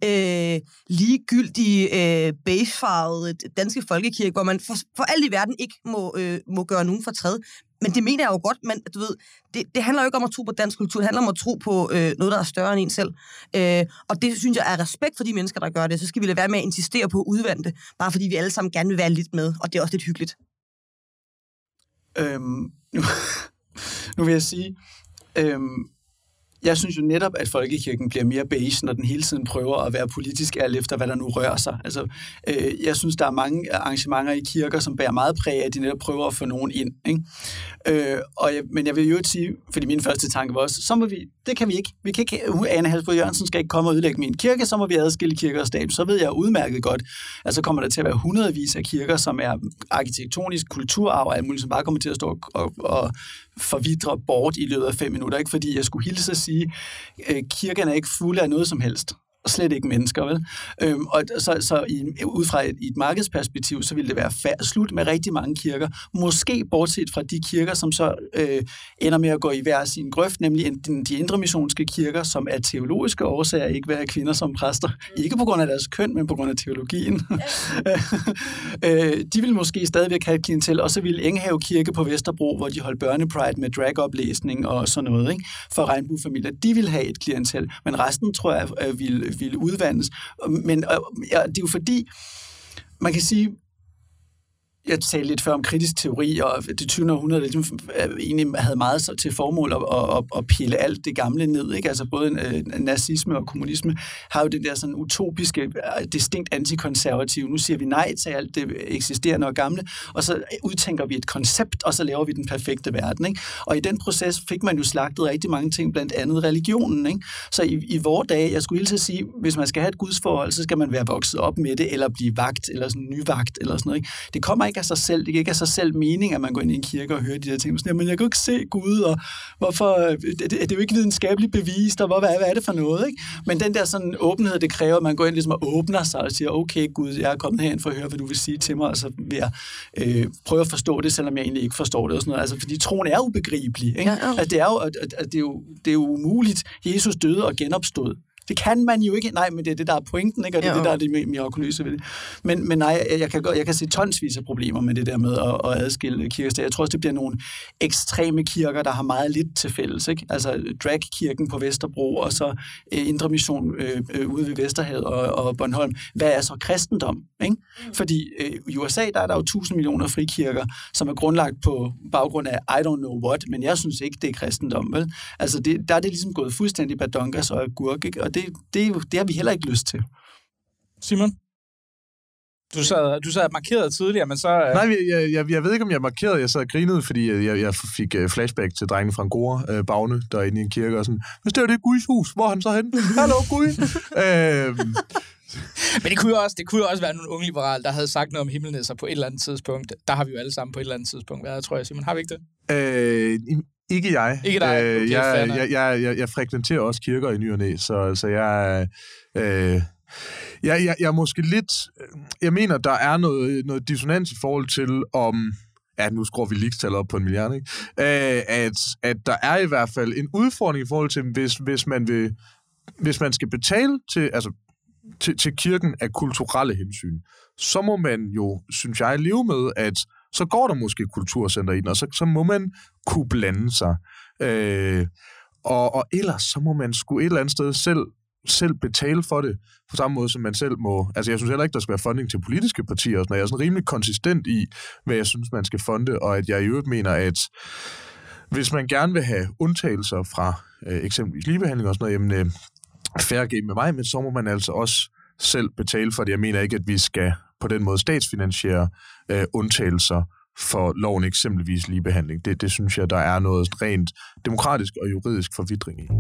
ligegyldige, beigefarvede danske folkekirke, hvor man for alt i verden ikke må gøre nogen fortræd. Men det mener jeg jo godt, men du ved, det handler jo ikke om at tro på dansk kultur, det handler om at tro på noget, der er større end en selv. Og det synes jeg er respekt for de mennesker, der gør det. Så skal vi lade være med at insistere på at udvande det, bare fordi vi alle sammen gerne vil være lidt med, og det er også lidt hyggeligt. Nu vil jeg sige, Jeg synes jo netop, at folkekirken bliver mere beige, når den hele tiden prøver at være politisk alt efter, hvad der nu rører sig. Altså, jeg synes, der er mange arrangementer i kirker, som bærer meget præg af, at de netop prøver at få nogen ind. Ikke? Men jeg vil jo ikke sige, fordi min første tanke var også, så må det kan vi ikke. Vi kan ikke, Ane Halsbro Jørgensen skal ikke komme og ødelægge min kirke, så må vi adskille kirke og stat. Så ved jeg udmærket godt, at så kommer der til at være hundredvis af kirker, som er arkitektonisk kulturarv og alt muligt, som bare kommer til at stå og forvidre bort i løbet af 5 minutter. Ikke fordi jeg skulle hilse at sige, kirken er ikke fuld af noget som helst. Og slet ikke mennesker, vel? Ud fra et markedsperspektiv, så ville det være slut med rigtig mange kirker. Måske bortset fra de kirker, som så ender med at gå i hver sin grøft, nemlig de indremissionske kirker, som af teologiske årsager ikke vil have kvinder som præster. Ikke på grund af deres køn, men på grund af teologien. De vil måske stadigvæk have et klientel, og så ville Enghave Kirke på Vesterbro, hvor de holdt børnepride med drag-oplæsning og sådan noget, ikke? For regnbuefamilier, de vil have et klientel, men resten, tror jeg, ville udvandes. Men det er jo fordi, man kan sige, jeg talte lidt før om kritisk teori, og det 20. århundrede egentlig havde meget til formål at pille alt det gamle ned. Ikke? Altså både nazisme og kommunisme har jo den der sådan utopiske, distinkt antikonservative. Nu siger vi nej til alt det eksisterende og gamle, og så udtænker vi et koncept, og så laver vi den perfekte verden. Ikke? Og i den proces fik man jo slagtet rigtig mange ting, blandt andet religionen. Ikke? Så i vore dage, jeg skulle hilse at sige, hvis man skal have et gudsforhold, så skal man være vokset op med det, eller blive vagt, eller sådan nyvagt, eller sådan noget. Ikke? Det kommer ikke af sig selv. Det er ikke af sig selv mening, at man går ind i en kirke og hører de der ting. Sådan, men jeg kan jo ikke se Gud, og hvorfor, det er jo ikke videnskabeligt bevist, og hvad er det for noget, ikke? Men den der sådan åbenhed, det kræver, at man går ind ligesom og åbner sig og siger, okay Gud, jeg er kommet herind for at høre, hvad du vil sige til mig, og så vil jeg prøve at forstå det, selvom jeg egentlig ikke forstår det. Og sådan noget. Altså, fordi troen er ubegribelig. Ikke? Ja. At det er jo umuligt. Jesus døde og genopstod. Det kan man jo ikke. Nej, men det er det, der er pointen, ikke? Og det er det, der er det mirakuløse ved det. Men nej, jeg kan se tonsvis af problemer med det der med at adskille kirker. Jeg tror også, det bliver nogle ekstreme kirker, der har meget lidt til fælles, ikke? Altså dragkirken på Vesterbro, og så Indre Mission ude ved Vesterhavet og Bornholm. Hvad er så kristendom? Ikke? Fordi i USA, der er der jo 1000 millioner frikirker, som er grundlagt på baggrund af I don't know what, men jeg synes ikke, det er kristendom, vel? Altså der er det ligesom gået fuldstændig badongas og agurk, ikke? Og det har vi heller ikke lyst til. Simon? Du sad markeret tidligere, men så... Nej, jeg ved ikke, om jeg markerede. Jeg sad og grinede, fordi jeg fik flashback til drengene fra Angora, Bagne, der er inde i en kirke, og sådan, hvis det er det Guds hus, hvor er han så henne? Hallo, Gud! Men det kunne jo også være nogle unge liberale, der havde sagt noget om himmelnæsser på et eller andet tidspunkt. Der har vi jo alle sammen på et eller andet tidspunkt været, tror jeg, Simon. Har vi ikke det? Ikke jeg. Ikke dig? Okay, jeg frekventerer også kirker i ny og næ, så jeg er måske lidt... Jeg mener, der er noget dissonans i forhold til, om... Ja, nu skruer vi ligestallet op på 1 milliard, ikke? At der er i hvert fald en udfordring i forhold til, hvis man skal betale til kirken af kulturelle hensyn, så må man jo, synes jeg, leve med, at så går der måske kulturcenter i den, og så må man kunne blande sig. Og ellers så må man sgu et eller andet sted selv betale for det, på samme måde som man selv må. Altså jeg synes heller ikke, der skal være funding til politiske partier, og sådan. Jeg er sådan rimelig konsistent i, hvad jeg synes, man skal funde, og at jeg i øvrigt mener, at hvis man gerne vil have undtagelser fra eksempelvis ligebehandling og sådan noget, jamen fair game med mig, men så må man altså også selv betale for det. Jeg mener ikke, at vi skal på den måde statsfinansiere undtagelser for loven, eksempelvis ligebehandling. Det synes jeg, der er noget rent demokratisk og juridisk forvidring i.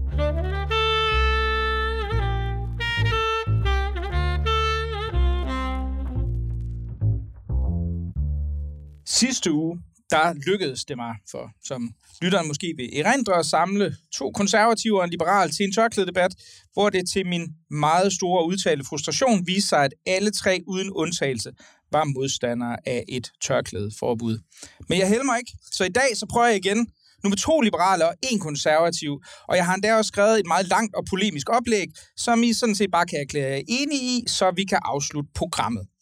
Sidste uge, der lykkedes det mig, for som lytteren måske vil erindre, at samle 2 konservative og en liberal til en tørklædedebat, hvor det til min meget store udtalte frustration viste sig, at alle 3 uden undtagelse var modstandere af et tørklædeforbud. Men jeg hælder mig ikke, så i dag så prøver jeg igen, nu med 2 liberale og 1 konservativ, og jeg har endda også skrevet et meget langt og polemisk oplæg, som I sådan set bare kan erklære jer enige i, så vi kan afslutte programmet.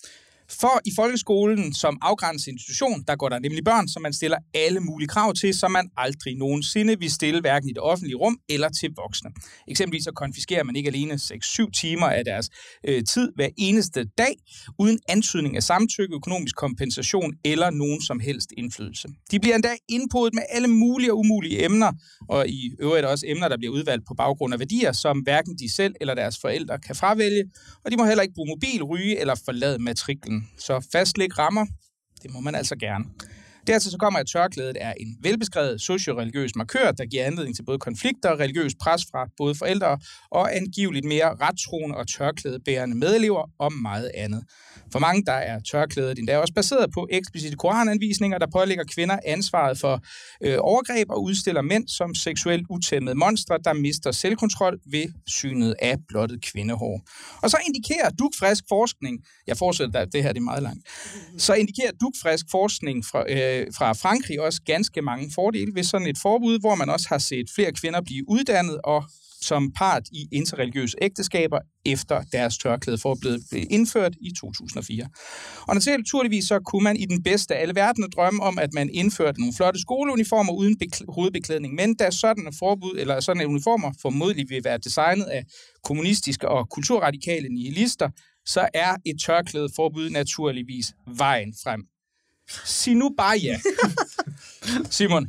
For i folkeskolen som afgrænset institution, der går der nemlig børn, som man stiller alle mulige krav til, som man aldrig nogensinde vil stille hverken i det offentlige rum eller til voksne. Eksempelvis så konfiskerer man ikke alene 6-7 timer af deres tid hver eneste dag, uden antydning af samtykke, økonomisk kompensation eller nogen som helst indflydelse. De bliver endda indpodet med alle mulige og umulige emner, og i øvrigt også emner, der bliver udvalgt på baggrund af værdier, som hverken de selv eller deres forældre kan fravælge, og de må heller ikke bruge mobil, ryge eller forlade matriklen. Så fastlæg rammer, det må man altså gerne. Dertil så kommer, at tørklædet er en velbeskrevet socio-religiøs markør, der giver anledning til både konflikter og religiøs pres fra både forældre og angiveligt mere rettroende og tørklædebærende medelever og meget andet. For mange der er tørklædet endda også baseret på eksplicite korananvisninger, der pålægger kvinder ansvaret for overgreb og udstiller mænd som seksuelt utæmmede monstre, der mister selvkontrol ved synet af blottet kvindehår. Og så indikerer dugfrisk forskning, jeg fortsætter, det her det er meget langt, så indikerer dugfrisk forskning fra Frankrig også ganske mange fordele ved sådan et forbud, hvor man også har set flere kvinder blive uddannet og som part i interreligiøse ægteskaber efter deres tørklæde blev indført i 2004. Og naturligvis så kunne man i den bedste af alle verdener drømme om, at man indførte nogle flotte skoleuniformer uden hovedbeklædning, men da sådan et forbud eller sådan et uniformer formodentlig vil være designet af kommunistiske og kulturradikale nihilister, så er et tørklædeforbud naturligvis vejen frem. Sig nu bare ja. Simon.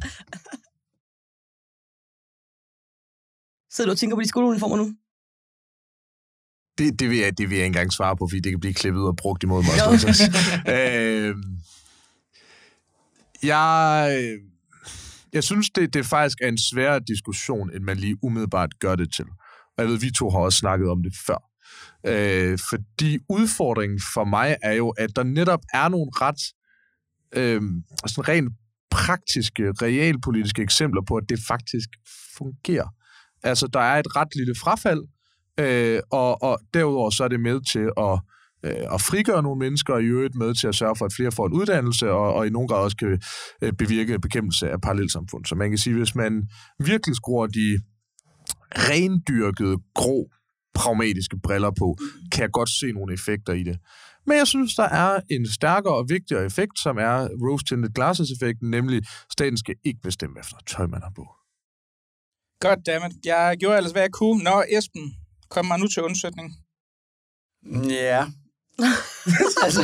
Sidder du og tænker på de skoleuniformer nu? Det vil jeg ikke engang svare på, fordi det kan blive klippet og brugt imod mig. Jeg synes, det faktisk er en sværere diskussion, end man lige umiddelbart gør det til. Og jeg ved, vi to har også snakket om det før. Fordi udfordringen for mig er jo, at der netop er nogle ret sådan rent praktiske, realpolitiske eksempler på, at det faktisk fungerer. Altså, der er et ret lille frafald, og derudover så er det med til at frigøre nogle mennesker, og i øvrigt med til at sørge for, at flere får en uddannelse, og i nogen grad også kan bevirke bekæmpelse af parallelsamfund. Så man kan sige, hvis man virkelig skruer de rendyrkede, grå, pragmatiske briller på, kan jeg godt se nogle effekter i det. Men jeg synes, der er en stærkere og vigtigere effekt, som er rose-tinted glasses-effekten, nemlig staten skal ikke bestemme efter tøj, man har på. Goddammit. Jeg gjorde ellers, hvad jeg kunne. Nå, Esben, kom mig nu til undsætning. Ja. Altså,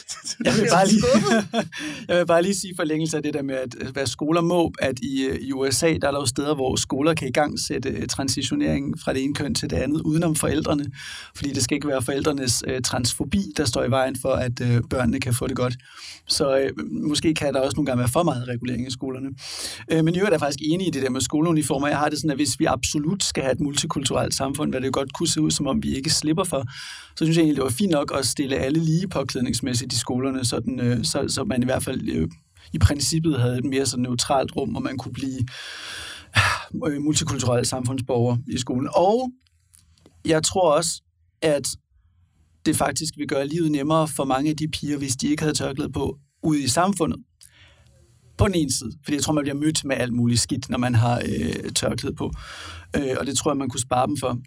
jeg vil bare lige sige forlængelse af det der med, at hvad skoler må, at i USA, der er der jo steder, hvor skoler kan i gang sætte transitionering fra det ene køn til det andet, udenom forældrene, fordi det skal ikke være forældrenes transfobi, der står i vejen for, at børnene kan få det godt. Så måske kan der også nogle gange være for meget regulering i skolerne. Men jeg er faktisk enig i det der med skoleuniformer. Jeg har det sådan, at hvis vi absolut skal have et multikulturelt samfund, hvad det godt kunne se ud, som om vi ikke slipper for, så synes jeg egentlig, det var fint nok at stille alle lige påklædningsmæssigt i skolerne, så man i hvert fald i princippet havde et mere så neutralt rum, hvor man kunne blive multikulturelle samfundsborger i skolen. Og jeg tror også, at det faktisk vil gøre livet nemmere for mange af de piger, hvis de ikke havde tørklæde på ude i samfundet. På den ene side, fordi jeg tror, man bliver mødt med alt muligt skidt, når man har tørklæde på. Og det tror jeg, man kunne spare dem for.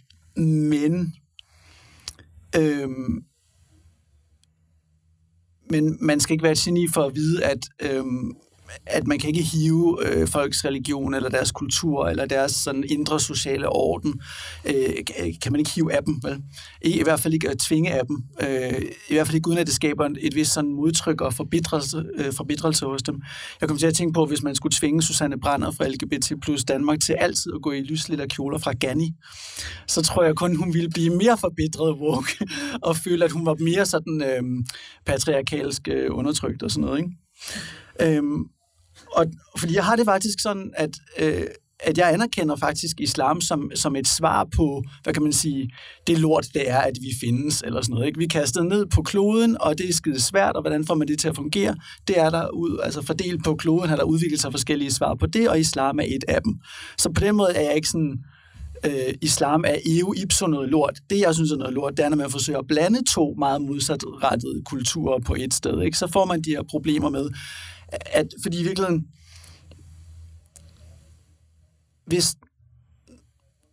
Men man skal ikke være et geni for at vide, at man kan ikke hive folks religion, eller deres kultur, eller deres sådan indre sociale orden. Kan man ikke hive af dem, vel? I hvert fald ikke at tvinge af dem. I hvert fald ikke uden, at det skaber et vist sådan modtryk og forbitrelse hos dem. Jeg kom til at tænke på, hvis man skulle tvinge Susanne Brander fra LGBT plus Danmark til altid at gå i lyslilla kjoler fra Ganni, så tror jeg kun, hun ville blive mere forbitret woke, og føle, at hun var mere sådan patriarkalsk undertrykt og sådan noget, ikke? Og fordi jeg har det faktisk sådan, at jeg anerkender faktisk islam som et svar på, hvad kan man sige, det lort, det er, at vi findes, eller sådan noget. Ikke? Vi er kastet ned på kloden, og det er skide svært, og hvordan får man det til at fungere? Det er der altså fordelt på kloden, har der udviklet sig forskellige svar på det, og islam er et af dem. Så på den måde er jeg ikke sådan, islam er eo ipso noget lort. Det, jeg synes er noget lort, det er, når man forsøger at blande to meget modsatrettede kulturer på et sted. Ikke? Så får man de her problemer med, fordi i virkeligheden, hvis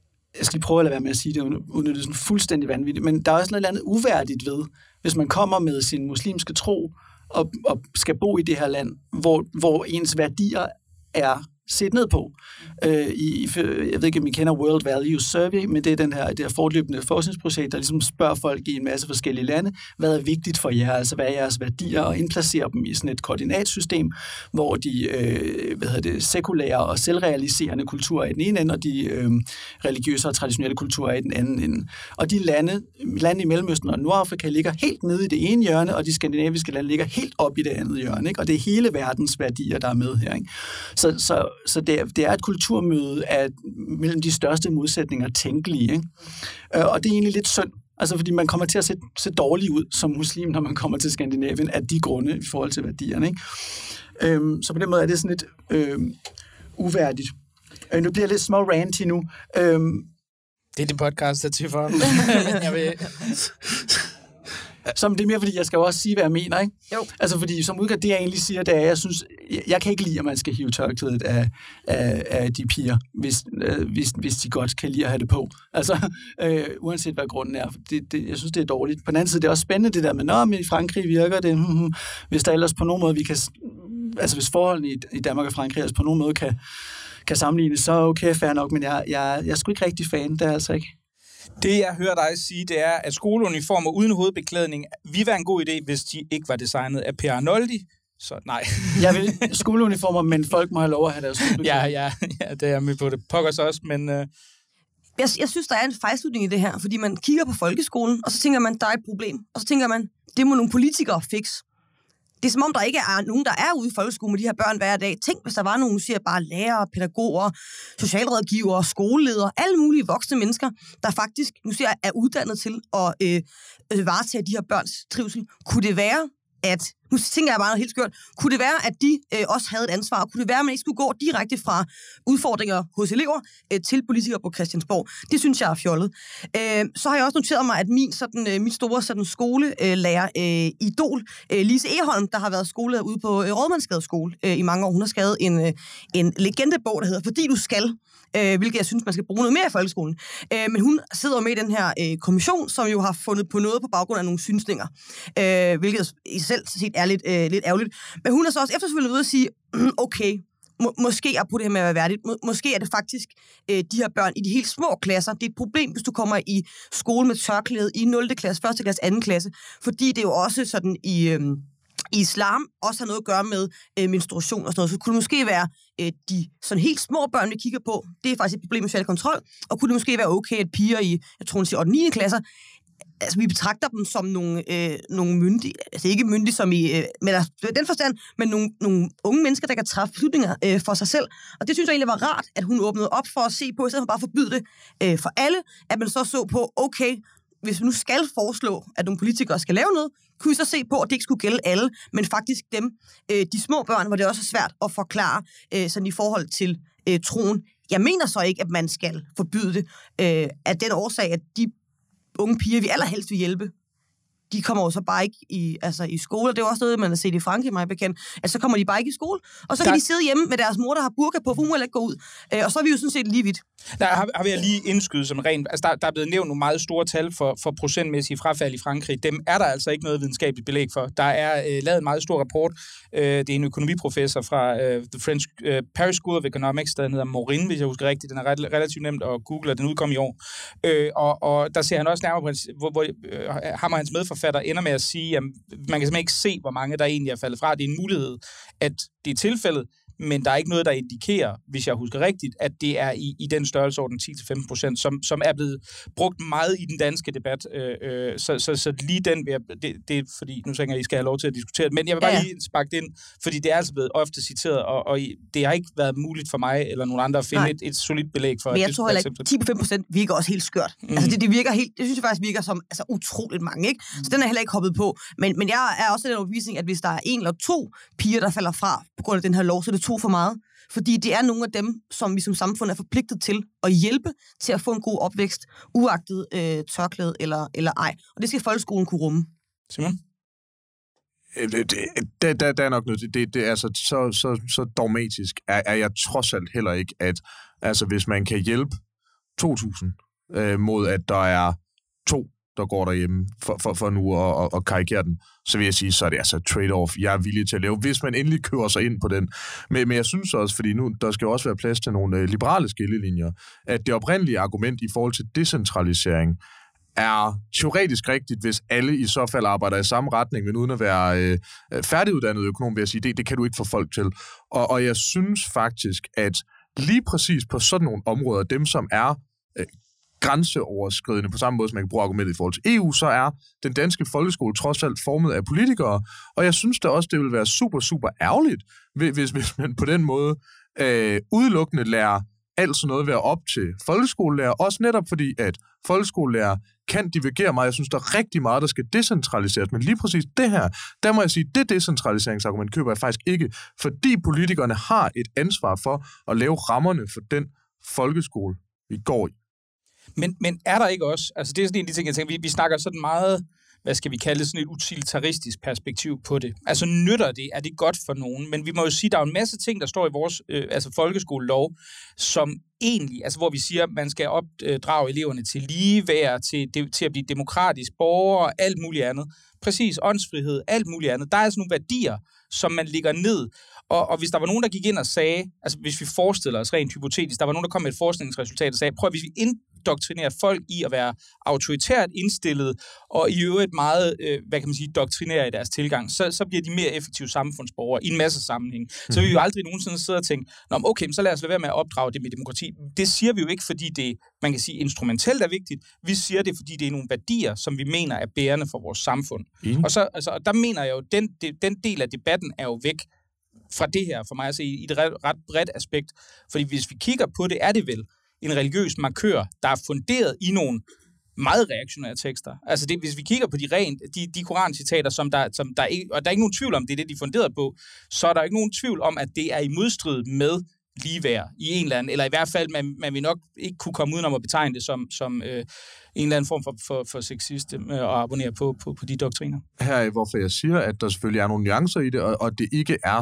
jeg skal lige prøve at lade være med at sige det, uden det er sådan fuldstændig vanvittigt, men der er også noget andet uværdigt ved, hvis man kommer med sin muslimske tro, og skal bo i det her land, hvor ens værdier er set ned på. Jeg ved ikke, om I kender World Values Survey, men det er det her fortløbende forskningsprojekt, der ligesom spørger folk i en masse forskellige lande, hvad er vigtigt for jer, altså hvad er jeres værdier, og indplacerer dem i sådan et koordinatsystem, hvor de sekulære og selvrealiserende kulturer er i den ene ende, og de religiøse og traditionelle kulturer er i den anden ende. Og de lande i Mellemøsten og Nordafrika ligger helt nede i det ene hjørne, og de skandinaviske lande ligger helt op i det andet hjørne, ikke? Og det er hele verdens værdier, der er med her, ikke? Så det er et kulturmøde mellem de største modsætninger tænkelige, ikke? Og det er egentlig lidt synd, altså fordi man kommer til at se dårlig ud som muslim, når man kommer til Skandinavien, af de grunde i forhold til værdierne, ikke? Så på den måde er det sådan lidt uværdigt. Nu bliver jeg lidt små ranty nu. Det er det podcast, der til for. Som det er mere, fordi jeg skal jo også sige, hvad jeg mener, ikke? Jo. Altså, fordi som udgangspunkt, det jeg egentlig siger, det er, jeg kan ikke lide, at man skal hive tørklædet af de piger, hvis de godt kan lide at have det på. Altså, uanset hvad grunden er. Jeg synes, det er dårligt. På den anden side, det er også spændende, det der med, men i Frankrig virker det, hvis der ellers på nogen måde, altså hvis forholdene i Danmark og Frankrig ellers på nogen måde kan sammenlignes, så okay, fair nok, men jeg er sgu ikke rigtig fan, det er altså ikke. Det, jeg hører dig sige, det er, at skoleuniformer uden hovedbeklædning ville være en god idé, hvis de ikke var designet af Per Arnoldi. Så nej. Jeg vil skoleuniformer, men folk må have lov at have deres skolebeklædning. Ja, det er jeg med på det. Pokkers også, men... Jeg synes, der er en fejlslutning i det her, fordi man kigger på folkeskolen, og så tænker man, der er et problem. Og så tænker man, det må nogle politikere fikse. Det er som om, der ikke er nogen, der er ude i folkeskolen med de her børn hver dag. Tænk, hvis der var nogen, nu siger bare lærere, pædagoger, socialrådgivere, skoleledere, alle mulige voksne mennesker, der faktisk, nu siger jeg, er uddannet til at varetage de her børns trivsel. Kunne det være, at, nu tænker jeg bare noget helt skørt, kunne det være, at de også havde et ansvar? Kunne det være, at man ikke skulle gå direkte fra udfordringer hos elever til politikere på Christiansborg? Det synes jeg er fjollet. Så har jeg også noteret mig, at min store skolelærer idol, Lise Egholm, der har været skolelærer ude på Rådmandsgade skole i mange år, hun har skrevet en legendebog, der hedder Fordi du skal, hvilket jeg synes, man skal bruge noget mere i folkeskolen. Men hun sidder med i den her kommission, som jo har fundet på noget på baggrund af nogle synsninger, hvilket i selv set er lidt ærgerligt. Men hun er så også efterfølgende ude at sige, okay, måske er på det her med at være værdigt, måske er det faktisk de her børn i de helt små klasser. Det er et problem, hvis du kommer i skole med tørklæde i 0. klasse, 1. klasse, 2. klasse, fordi det er jo også sådan i islam også har noget at gøre med menstruation og sådan noget. Så kunne det måske være de sådan helt små børn, vi kigger på, det er faktisk et problem med social kontrol, og kunne det måske være okay, at piger i, jeg tror, hun siger 8. 9. klasser, altså vi betragter dem som nogle myndige, altså ikke myndige som i med den forstand, men nogle unge mennesker, der kan træffe beslutninger for sig selv. Og det synes jeg egentlig var rart, at hun åbnede op for at se på, i stedet for bare at forbyde det for alle, at man så på, okay, hvis vi nu skal foreslå, at nogle politikere skal lave noget, kunne vi så se på, at det ikke skulle gælde alle, men faktisk dem, de små børn, hvor det også er svært at forklare sådan i forhold til troen. Jeg mener så ikke, at man skal forbyde det af den årsag, at de unge piger, vi allerhelst vil hjælpe, de kommer jo så bare ikke i skole, og det er også noget, man har set i Frankrig, mig bekendt, at så kommer de bare ikke i skole, og så kan de sidde hjemme med deres mor, der har burka på, for hun må ikke gå ud. Og så er vi jo sådan set lige vidt. Der har vi lige indskydet som rent, altså der er blevet nævnt nogle meget store tal for procentmæssige frafald i Frankrig. Dem er der altså ikke noget videnskabeligt belæg for. Der er lavet en meget stor rapport. Det er en økonomiprofessor fra The French Paris School of Economics, der hedder Morin, hvis jeg husker rigtigt. Den er relativt nemt at google, og den udkom i år. Og der ser han også nærmere på, hvor ham og hans medforfatter ender med at sige, at man kan simpelthen ikke se, hvor mange der egentlig er faldet fra. Det er en mulighed, at det er tilfældet, men der er ikke noget, der indikerer, hvis jeg husker rigtigt, at det er i den størrelsesorden 10-15%, som er blevet brugt meget i den danske debat. Så lige den, det er fordi, nu tænker jeg, I skal have lov til at diskutere det, men jeg vil bare lige sparke det ind, fordi det er altså blevet ofte citeret, og det har ikke været muligt for mig eller nogen andre at finde et solidt belæg for. Men jeg tror heller ikke, 10-15% virker også helt skørt. Altså det virker helt, det synes jeg faktisk virker som utroligt mange, ikke? Så den er heller ikke hoppet på. Men jeg er også den overbevisning, at hvis der er 1 eller 2 piger, der falder fra på grund af den her lov, så er det 2 for meget. Fordi det er nogle af dem, som vi som samfund er forpligtet til at hjælpe til at få en god opvækst, uagtet tørklæde eller ej. Og det skal folkeskolen kunne rumme. Simon? Der er nok noget. Det er altså så dogmatisk. Er jeg trods alt heller ikke, at altså, hvis man kan hjælpe 2.000 mod at der er 2, der går derhjemme for nu at karikere den, så vil jeg sige, så er det altså et trade-off, jeg er villig til at lave, hvis man endelig kører sig ind på den. Men jeg synes også, fordi nu, der skal også være plads til nogle liberale skillelinjer, at det oprindelige argument i forhold til decentralisering er teoretisk rigtigt, hvis alle i så fald arbejder i samme retning, men uden at være færdiguddannet økonom, vil jeg sige, det kan du ikke få folk til. Og jeg synes faktisk, at lige præcis på sådan nogle områder, dem som er grænseoverskridende på samme måde, som man kan bruge argumentet i forhold til EU, så er den danske folkeskole trods alt formet af politikere, og jeg synes da også, det vil være super, super ærgerligt, hvis man på den måde udelukkende lærer alt sådan noget være op til folkeskolelærer, også netop fordi, at folkeskolelærer kan divergere meget. Jeg synes, der er rigtig meget, der skal decentraliseres, men lige præcis det her, der må jeg sige, det decentraliseringsargument køber jeg faktisk ikke, fordi politikerne har et ansvar for at lave rammerne for den folkeskole, vi går i. Men er der ikke også, altså det er sådan en af de ting, jeg tænker, vi snakker sådan meget, hvad skal vi kalde det, sådan et utilitaristisk perspektiv på det. Altså nytter det, er det godt for nogen? Men vi må jo sige, der er en masse ting, der står i vores folkeskolelov, som egentlig, altså hvor vi siger, at man skal opdrage eleverne til ligeværd, til at blive demokratisk borger og alt muligt andet. Præcis, åndsfrihed, alt muligt andet. Der er altså nogle værdier, som man lægger ned. Og hvis der var nogen, der gik ind og sagde, altså hvis vi forestiller os rent hypotetisk, der var nogen, der kom med et forskningsresultat og sagde, prøv at hvis vi indoktrinerer folk i at være autoritært indstillet, og i øvrigt meget, hvad kan man sige, doktrinere i deres tilgang, så bliver de mere effektive samfundsborgere i en masse sammenhæng. Så vil vi jo aldrig nogensinde sidde og tænke, okay, så lad os lade være med at opdrage det med demokrati. Det siger vi jo ikke, fordi det, man kan sige, instrumentelt er vigtigt. Vi siger det, fordi det er nogle værdier, som vi mener er bærende for vores samfund. Og så, altså, der mener jeg jo, den del af debatten er jo væk fra det her, for mig at se, i et ret bredt aspekt. Fordi hvis vi kigger på det, er det vel en religiøs markør, der er funderet i nogle meget reaktionære tekster. Altså det, hvis vi kigger på de korancitater, som der ikke, og der er ikke nogen tvivl om, det er det, de er funderet på, så er der ikke nogen tvivl om, at det er i modstrid med ligeværd i en eller anden, eller i hvert fald, man vil nok ikke kunne komme udenom at betegne det som en eller anden form for sexist og abonnere på de doktriner. Her er hvorfor jeg siger, at der selvfølgelig er nogle nuancer i det, og det ikke er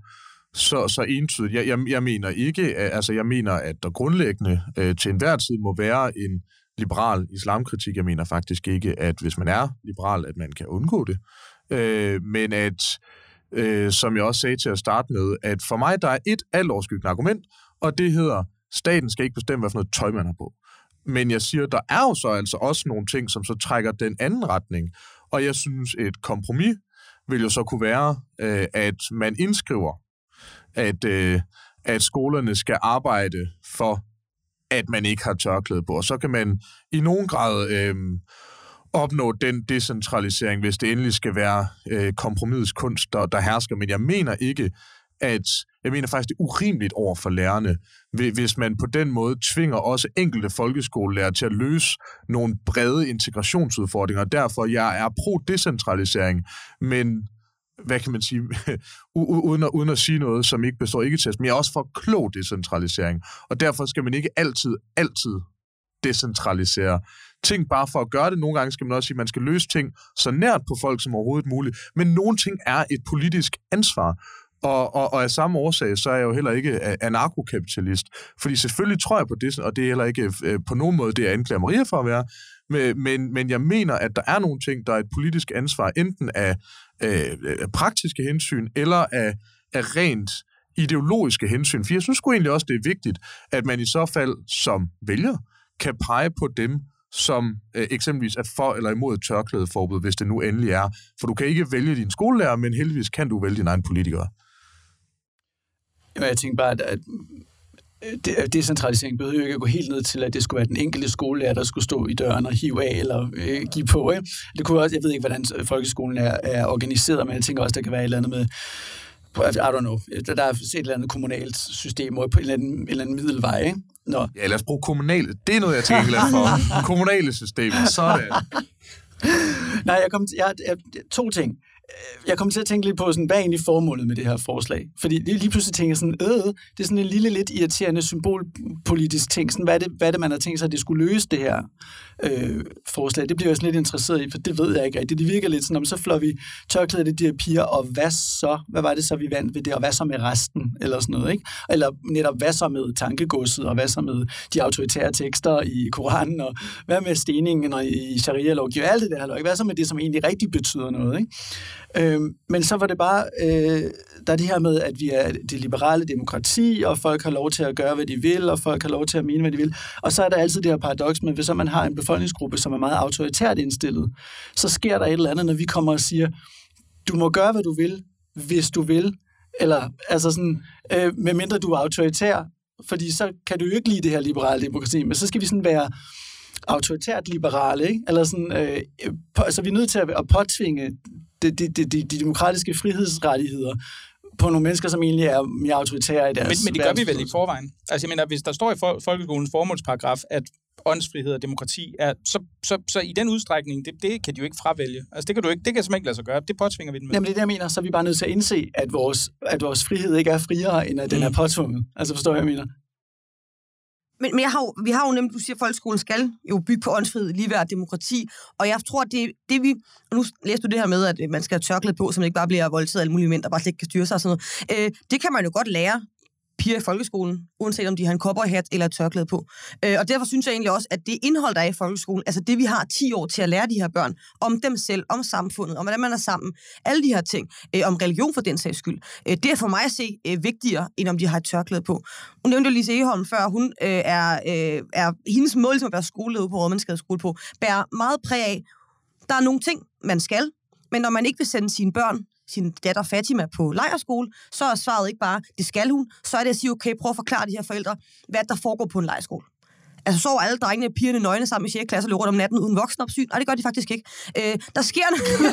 så entydigt. Jeg mener ikke, altså jeg mener, at der grundlæggende til enhver tid må være en liberal islamkritik. Jeg mener faktisk ikke, at hvis man er liberal, at man kan undgå det. Men at, som jeg også sagde til at starte med, at for mig, der er et altoverskyggende argument, og det hedder, staten skal ikke bestemme, hvad for noget tøj man har på. Men jeg siger, der er jo så altså også nogle ting, som så trækker den anden retning. Og jeg synes, et kompromis vil jo så kunne være, at man indskriver, at skolerne skal arbejde for, at man ikke har tørklæde på. Og så kan man i nogen grad opnå den decentralisering, hvis det endelig skal være kompromisets kunst, der hersker. Men jeg mener ikke, jeg mener faktisk, det er urimeligt over for lærerne, hvis man på den måde tvinger også enkelte folkeskolelærer til at løse nogle brede integrationsudfordringer. Derfor jeg er pro-decentralisering, men hvad kan man sige, uden at sige noget, som ikke består ikke test, men jeg er også for klog decentralisering. Og derfor skal man ikke altid decentralisere ting bare for at gøre det. Nogle gange skal man også sige, at man skal løse ting så nært på folk som overhovedet muligt. Men nogle ting er et politisk ansvar. Og af samme årsag, så er jeg jo heller ikke anarkokapitalist. Fordi selvfølgelig tror jeg på det, og det er heller ikke på nogen måde det, jeg anklager Maria for at være. Men jeg mener, at der er nogle ting, der er et politisk ansvar, enten af praktiske hensyn, eller af rent ideologiske hensyn. For jeg synes sgu egentlig også, det er vigtigt, at man i så fald som vælger kan pege på dem, som eksempelvis er for eller imod et tørklædeforbud, hvis det nu endelig er. For du kan ikke vælge din skolelærer, men heldigvis kan du vælge din egen politiker. Jeg tænker bare, at decentralisering behøver jo ikke at gå helt ned til, at det skulle være den enkelte skolelærer, der skulle stå i døren og hive af eller give på. Ikke? Det kunne også, jeg ved ikke, hvordan folkeskolen er organiseret, men jeg tænker også, der kan være et eller andet med, I don't know, der er set et eller andet kommunalt system på en eller anden middelvej, ikke? Nå. Ja, lad os bruge kommunale. Det er noget, jeg tænker lidt for. Kommunale systemer, sådan. Nej, to ting. jeg kom til at tænke lidt på, sådan, hvad er egentlig formålet med det her forslag? Fordi lige pludselig tænker jeg sådan, det er sådan en lille, lidt irriterende symbolpolitisk ting. Sådan, hvad er det, man har tænkt sig, at det skulle løse det her forslag? Det bliver jeg sådan lidt interesseret i, for det ved jeg ikke rigtigt. Det virker lidt sådan, så flår vi tørklædet af de her piger, og hvad så? Hvad var det så, vi vandt ved det? Og hvad så med resten? Eller sådan noget, ikke? Eller netop, hvad så med tankegodset? Og hvad så med de autoritære tekster i Koranen? Og hvad med steningen og i sharia-lovgivning? Alt det der, ikke? Hvad så med det, som egentlig rigtig betyder noget, ikke? Men så var det bare, der er det her med, at vi er det liberale demokrati, og folk har lov til at gøre, hvad de vil, og folk har lov til at mene, hvad de vil. Og så er der altid det her paradoks med, hvis man har en befolkningsgruppe, som er meget autoritært indstillet, så sker der et eller andet, når vi kommer og siger, du må gøre, hvad du vil, hvis du vil, eller altså sådan, medmindre du er autoritær, fordi så kan du jo ikke lide det her liberale demokrati, men så skal vi sådan være autoritært liberale, ikke? Eller sådan, så vi er nødt til at påtvinge de demokratiske frihedsrettigheder på nogle mennesker, som egentlig er mere autoritære i deres... Men det gør vi vel i forvejen. Altså jeg mener, hvis der står i folkeskolens formålsparagraf, at åndsfrihed og demokrati er, så i den udstrækning, det kan de jo ikke fravælge. Altså det kan simpelthen ikke lade sig gøre. Det påtvinger vi den med. Jamen det er det, jeg mener. Så er vi bare nødt til at indse, at vores frihed ikke er friere, end at den er påtvunget. Altså forstår jeg, hvad jeg mener? Men vi har jo nemt, du siger, at folkeskolen skal jo bygge på åndsfrihed, ligeværd og demokrati, og jeg tror, at det vi... Og nu læste du det her med, at man skal have tørklæde på, så man ikke bare bliver voldtaget af alle mulige mænd, der bare slet ikke kan styre sig og sådan noget. Det kan man jo godt lære piger i folkeskolen, uanset om de har en cowboyhat eller et tørklæde på. Og derfor synes jeg egentlig også, at det indhold, der er i folkeskolen, altså det, vi har 10 år til at lære de her børn, om dem selv, om samfundet, om hvordan man er sammen, alle de her ting, om religion for den sags skyld, det er for mig at se vigtigere, end om de har et tørklæde på. Hun nævnte jo Lise Egholm før, hun er hendes mål ligesom at være skoleleder på Rådmandsgade skole på, bærer meget præg af, der er nogle ting, man skal, men når man ikke vil sende sine børn, sin datter Fatima på lejrskole, så er svaret ikke bare, det skal hun, så er det at sige, okay, prøv at forklare de her forældre, hvad der foregår på en lejrskole. Altså sover alle drengene og pigerne nøgne sammen i 6. klasse og løber rundt om natten uden voksenopsyn? Nej, det gør de faktisk ikke. Der sker noget.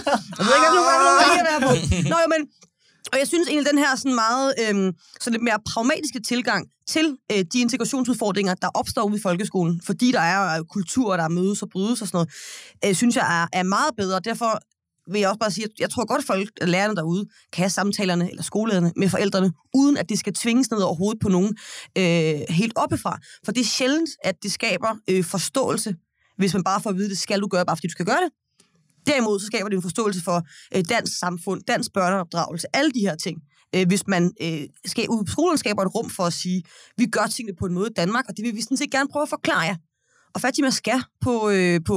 Og jeg synes egentlig, den her sådan meget så lidt mere pragmatiske tilgang til de integrationsudfordringer, der opstår ude i folkeskolen, fordi der er kultur, der mødes og brydes og sådan noget, synes jeg er meget bedre. Derfor vil jeg også bare sige, at jeg tror godt, at lærerne derude kan have samtalerne eller skolelederne med forældrene, uden at det skal tvinges ned over hovedet på nogen helt oppefra. For det er sjældent, at det skaber forståelse, hvis man bare får at vide, det skal du gøre, bare fordi du skal gøre det. Derimod så skaber det en forståelse for dansk samfund, dansk børneopdragelse, alle de her ting. Hvis man ude på skolen skaber et rum for at sige, vi gør tingene på en måde i Danmark, og det vil vi sådan set gerne prøve at forklare jer. Og Fatima skal på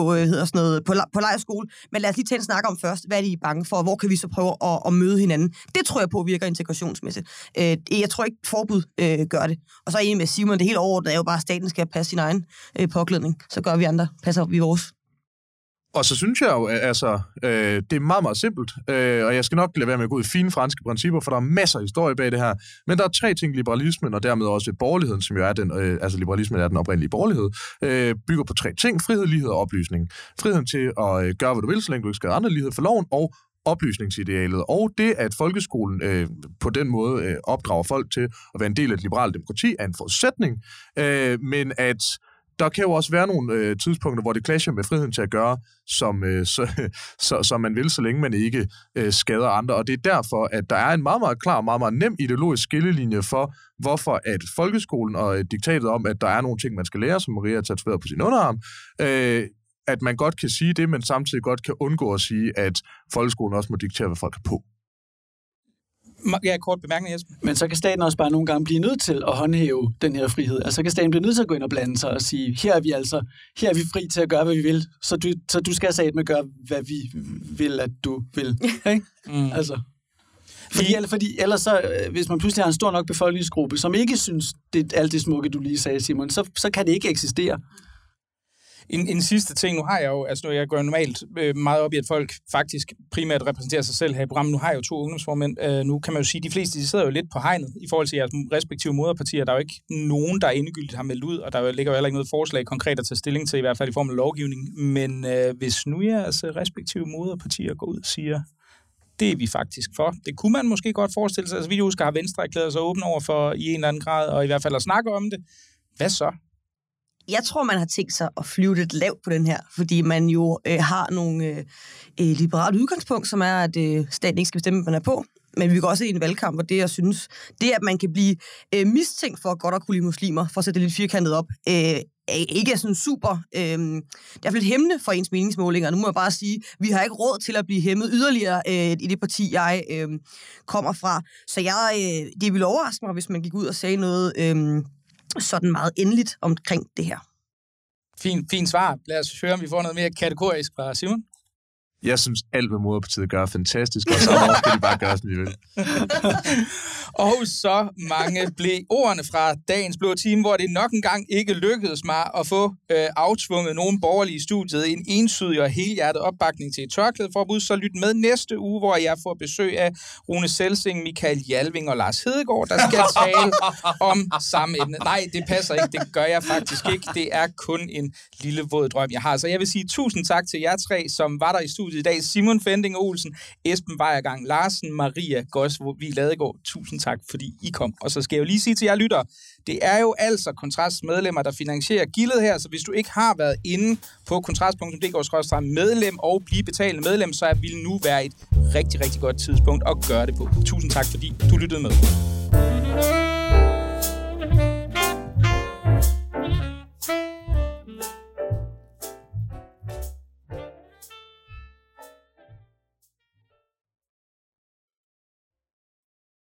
lejrskole, men lad os lige tage en snak om først, hvad er de bange for, og hvor kan vi så prøve at møde hinanden. Det tror jeg på virker integrationsmæssigt. Jeg tror ikke, forbud gør det. Og så er jeg enig med Simon, det helt overordnet er jo bare, at staten skal passe sin egen påklædning. Så gør vi andre, passer vi vores. Og så synes jeg jo, altså, det er meget, meget simpelt, og jeg skal nok lade være med at gå i fine franske principper, for der er masser af historie bag det her, men der er 3 ting, liberalismen, og dermed også borgerligheden, som jo er den, altså liberalismen er den oprindelige borgerlighed, bygger på 3 ting: frihed, lighed og oplysning. Friheden til at gøre, hvad du vil, så længe du ikke skal andre, lighed for loven, og oplysningsidealet. Og det, at folkeskolen på den måde opdrager folk til at være en del af et liberalt demokrati, er en forudsætning, men at der kan jo også være nogle tidspunkter, hvor det clasher med friheden til at gøre, som man vil, så længe man ikke skader andre. Og det er derfor, at der er en meget, meget klar, meget, meget nem ideologisk skillelinje for, hvorfor at folkeskolen og diktatet om, at der er nogle ting, man skal lære, som Maria har tatoveret på sin underarm, at man godt kan sige det, men samtidig godt kan undgå at sige, at folkeskolen også må diktere, hvad folk er på. Ja, kort bemærkning, Jesper. Men så kan staten også bare nogle gange blive nødt til at håndhæve den her frihed. Altså så kan staten blive nødt til at gå ind og blande sig og sige, her er vi fri til at gøre, hvad vi vil, så du skal satme gøre, hvad vi vil, at du vil. Ikke? Altså. Fordi ellers så, hvis man pludselig har en stor nok befolkningsgruppe, som ikke synes, det er alt det smukke, du lige sagde, Simon, så kan det ikke eksistere. En sidste ting, nu har jeg jo, altså jeg går normalt meget op i, at folk faktisk primært repræsenterer sig selv her i programmet. Nu har jeg jo 2 ungdomsformænd. Nu kan man jo sige, at de fleste, de sidder jo lidt på hegnet i forhold til jeres respektive moderpartier. Der er jo ikke nogen, der endegyldigt har meldt ud, og der ligger jo heller ikke noget forslag konkret at tage stilling til, i hvert fald i form af lovgivning. Men hvis nu jeres respektive moderpartier går ud og siger, det er vi faktisk for. Det kunne man måske godt forestille sig. Altså vi husker, har Venstre erklæret sig åben over for i en eller anden grad, og i hvert fald at snakke om det. Hvad så? Jeg tror, man har tænkt sig at flyve lidt lavt på den her, fordi man jo har nogle liberale udgangspunkt, som er, at staten ikke skal bestemme, hvad man er på. Men vi går også i en valgkamp, og det, jeg synes, det at man kan blive mistænkt for godt at kunne lide muslimer, for at sætte det lidt firkantet op, ikke er sådan super... det er i hvert fald hæmmende for ens meningsmålinger. Nu må jeg bare sige, vi har ikke råd til at blive hæmmet yderligere i det parti, jeg kommer fra. Så det ville overraske mig, hvis man gik ud og sagde noget sådan meget endeligt omkring det her. Fint svar. Lad os høre, om vi får noget mere kategorisk fra Simon. Jeg synes, alt hvad moderpartiet gør er fantastisk, og så skal de bare gøre, som de vil. Og så mange blev ordene fra dagens blå time, hvor det nok engang ikke lykkedes mig at få aftvunget nogle borgerlige i studiet en ensydig og helhjertet opbakning til et tørklædeforbud. Så lyt med næste uge, hvor jeg får besøg af Rune Selsing, Michael Jalving og Lars Hedegaard, der skal tale om samme emne. Nej, det passer ikke. Det gør jeg faktisk ikke. Det er kun en lille våd drøm, jeg har. Så jeg vil sige tusind tak til jer tre, som var der i studiet i dag. Simon Fending Olsen, Esben Weiergang Larsen, Maria Gosvig Ladegaard. Tusind tak, fordi I kom. Og så skal jeg jo lige sige til jer lyttere, det er jo altså Kontrasts medlemmer, der finansierer gildet her, så hvis du ikke har været inde på kontrast.dk/medlem og blive betalende medlem, så vil nu være et rigtig, rigtig godt tidspunkt at gøre det på. Tusind tak, fordi du lyttede med.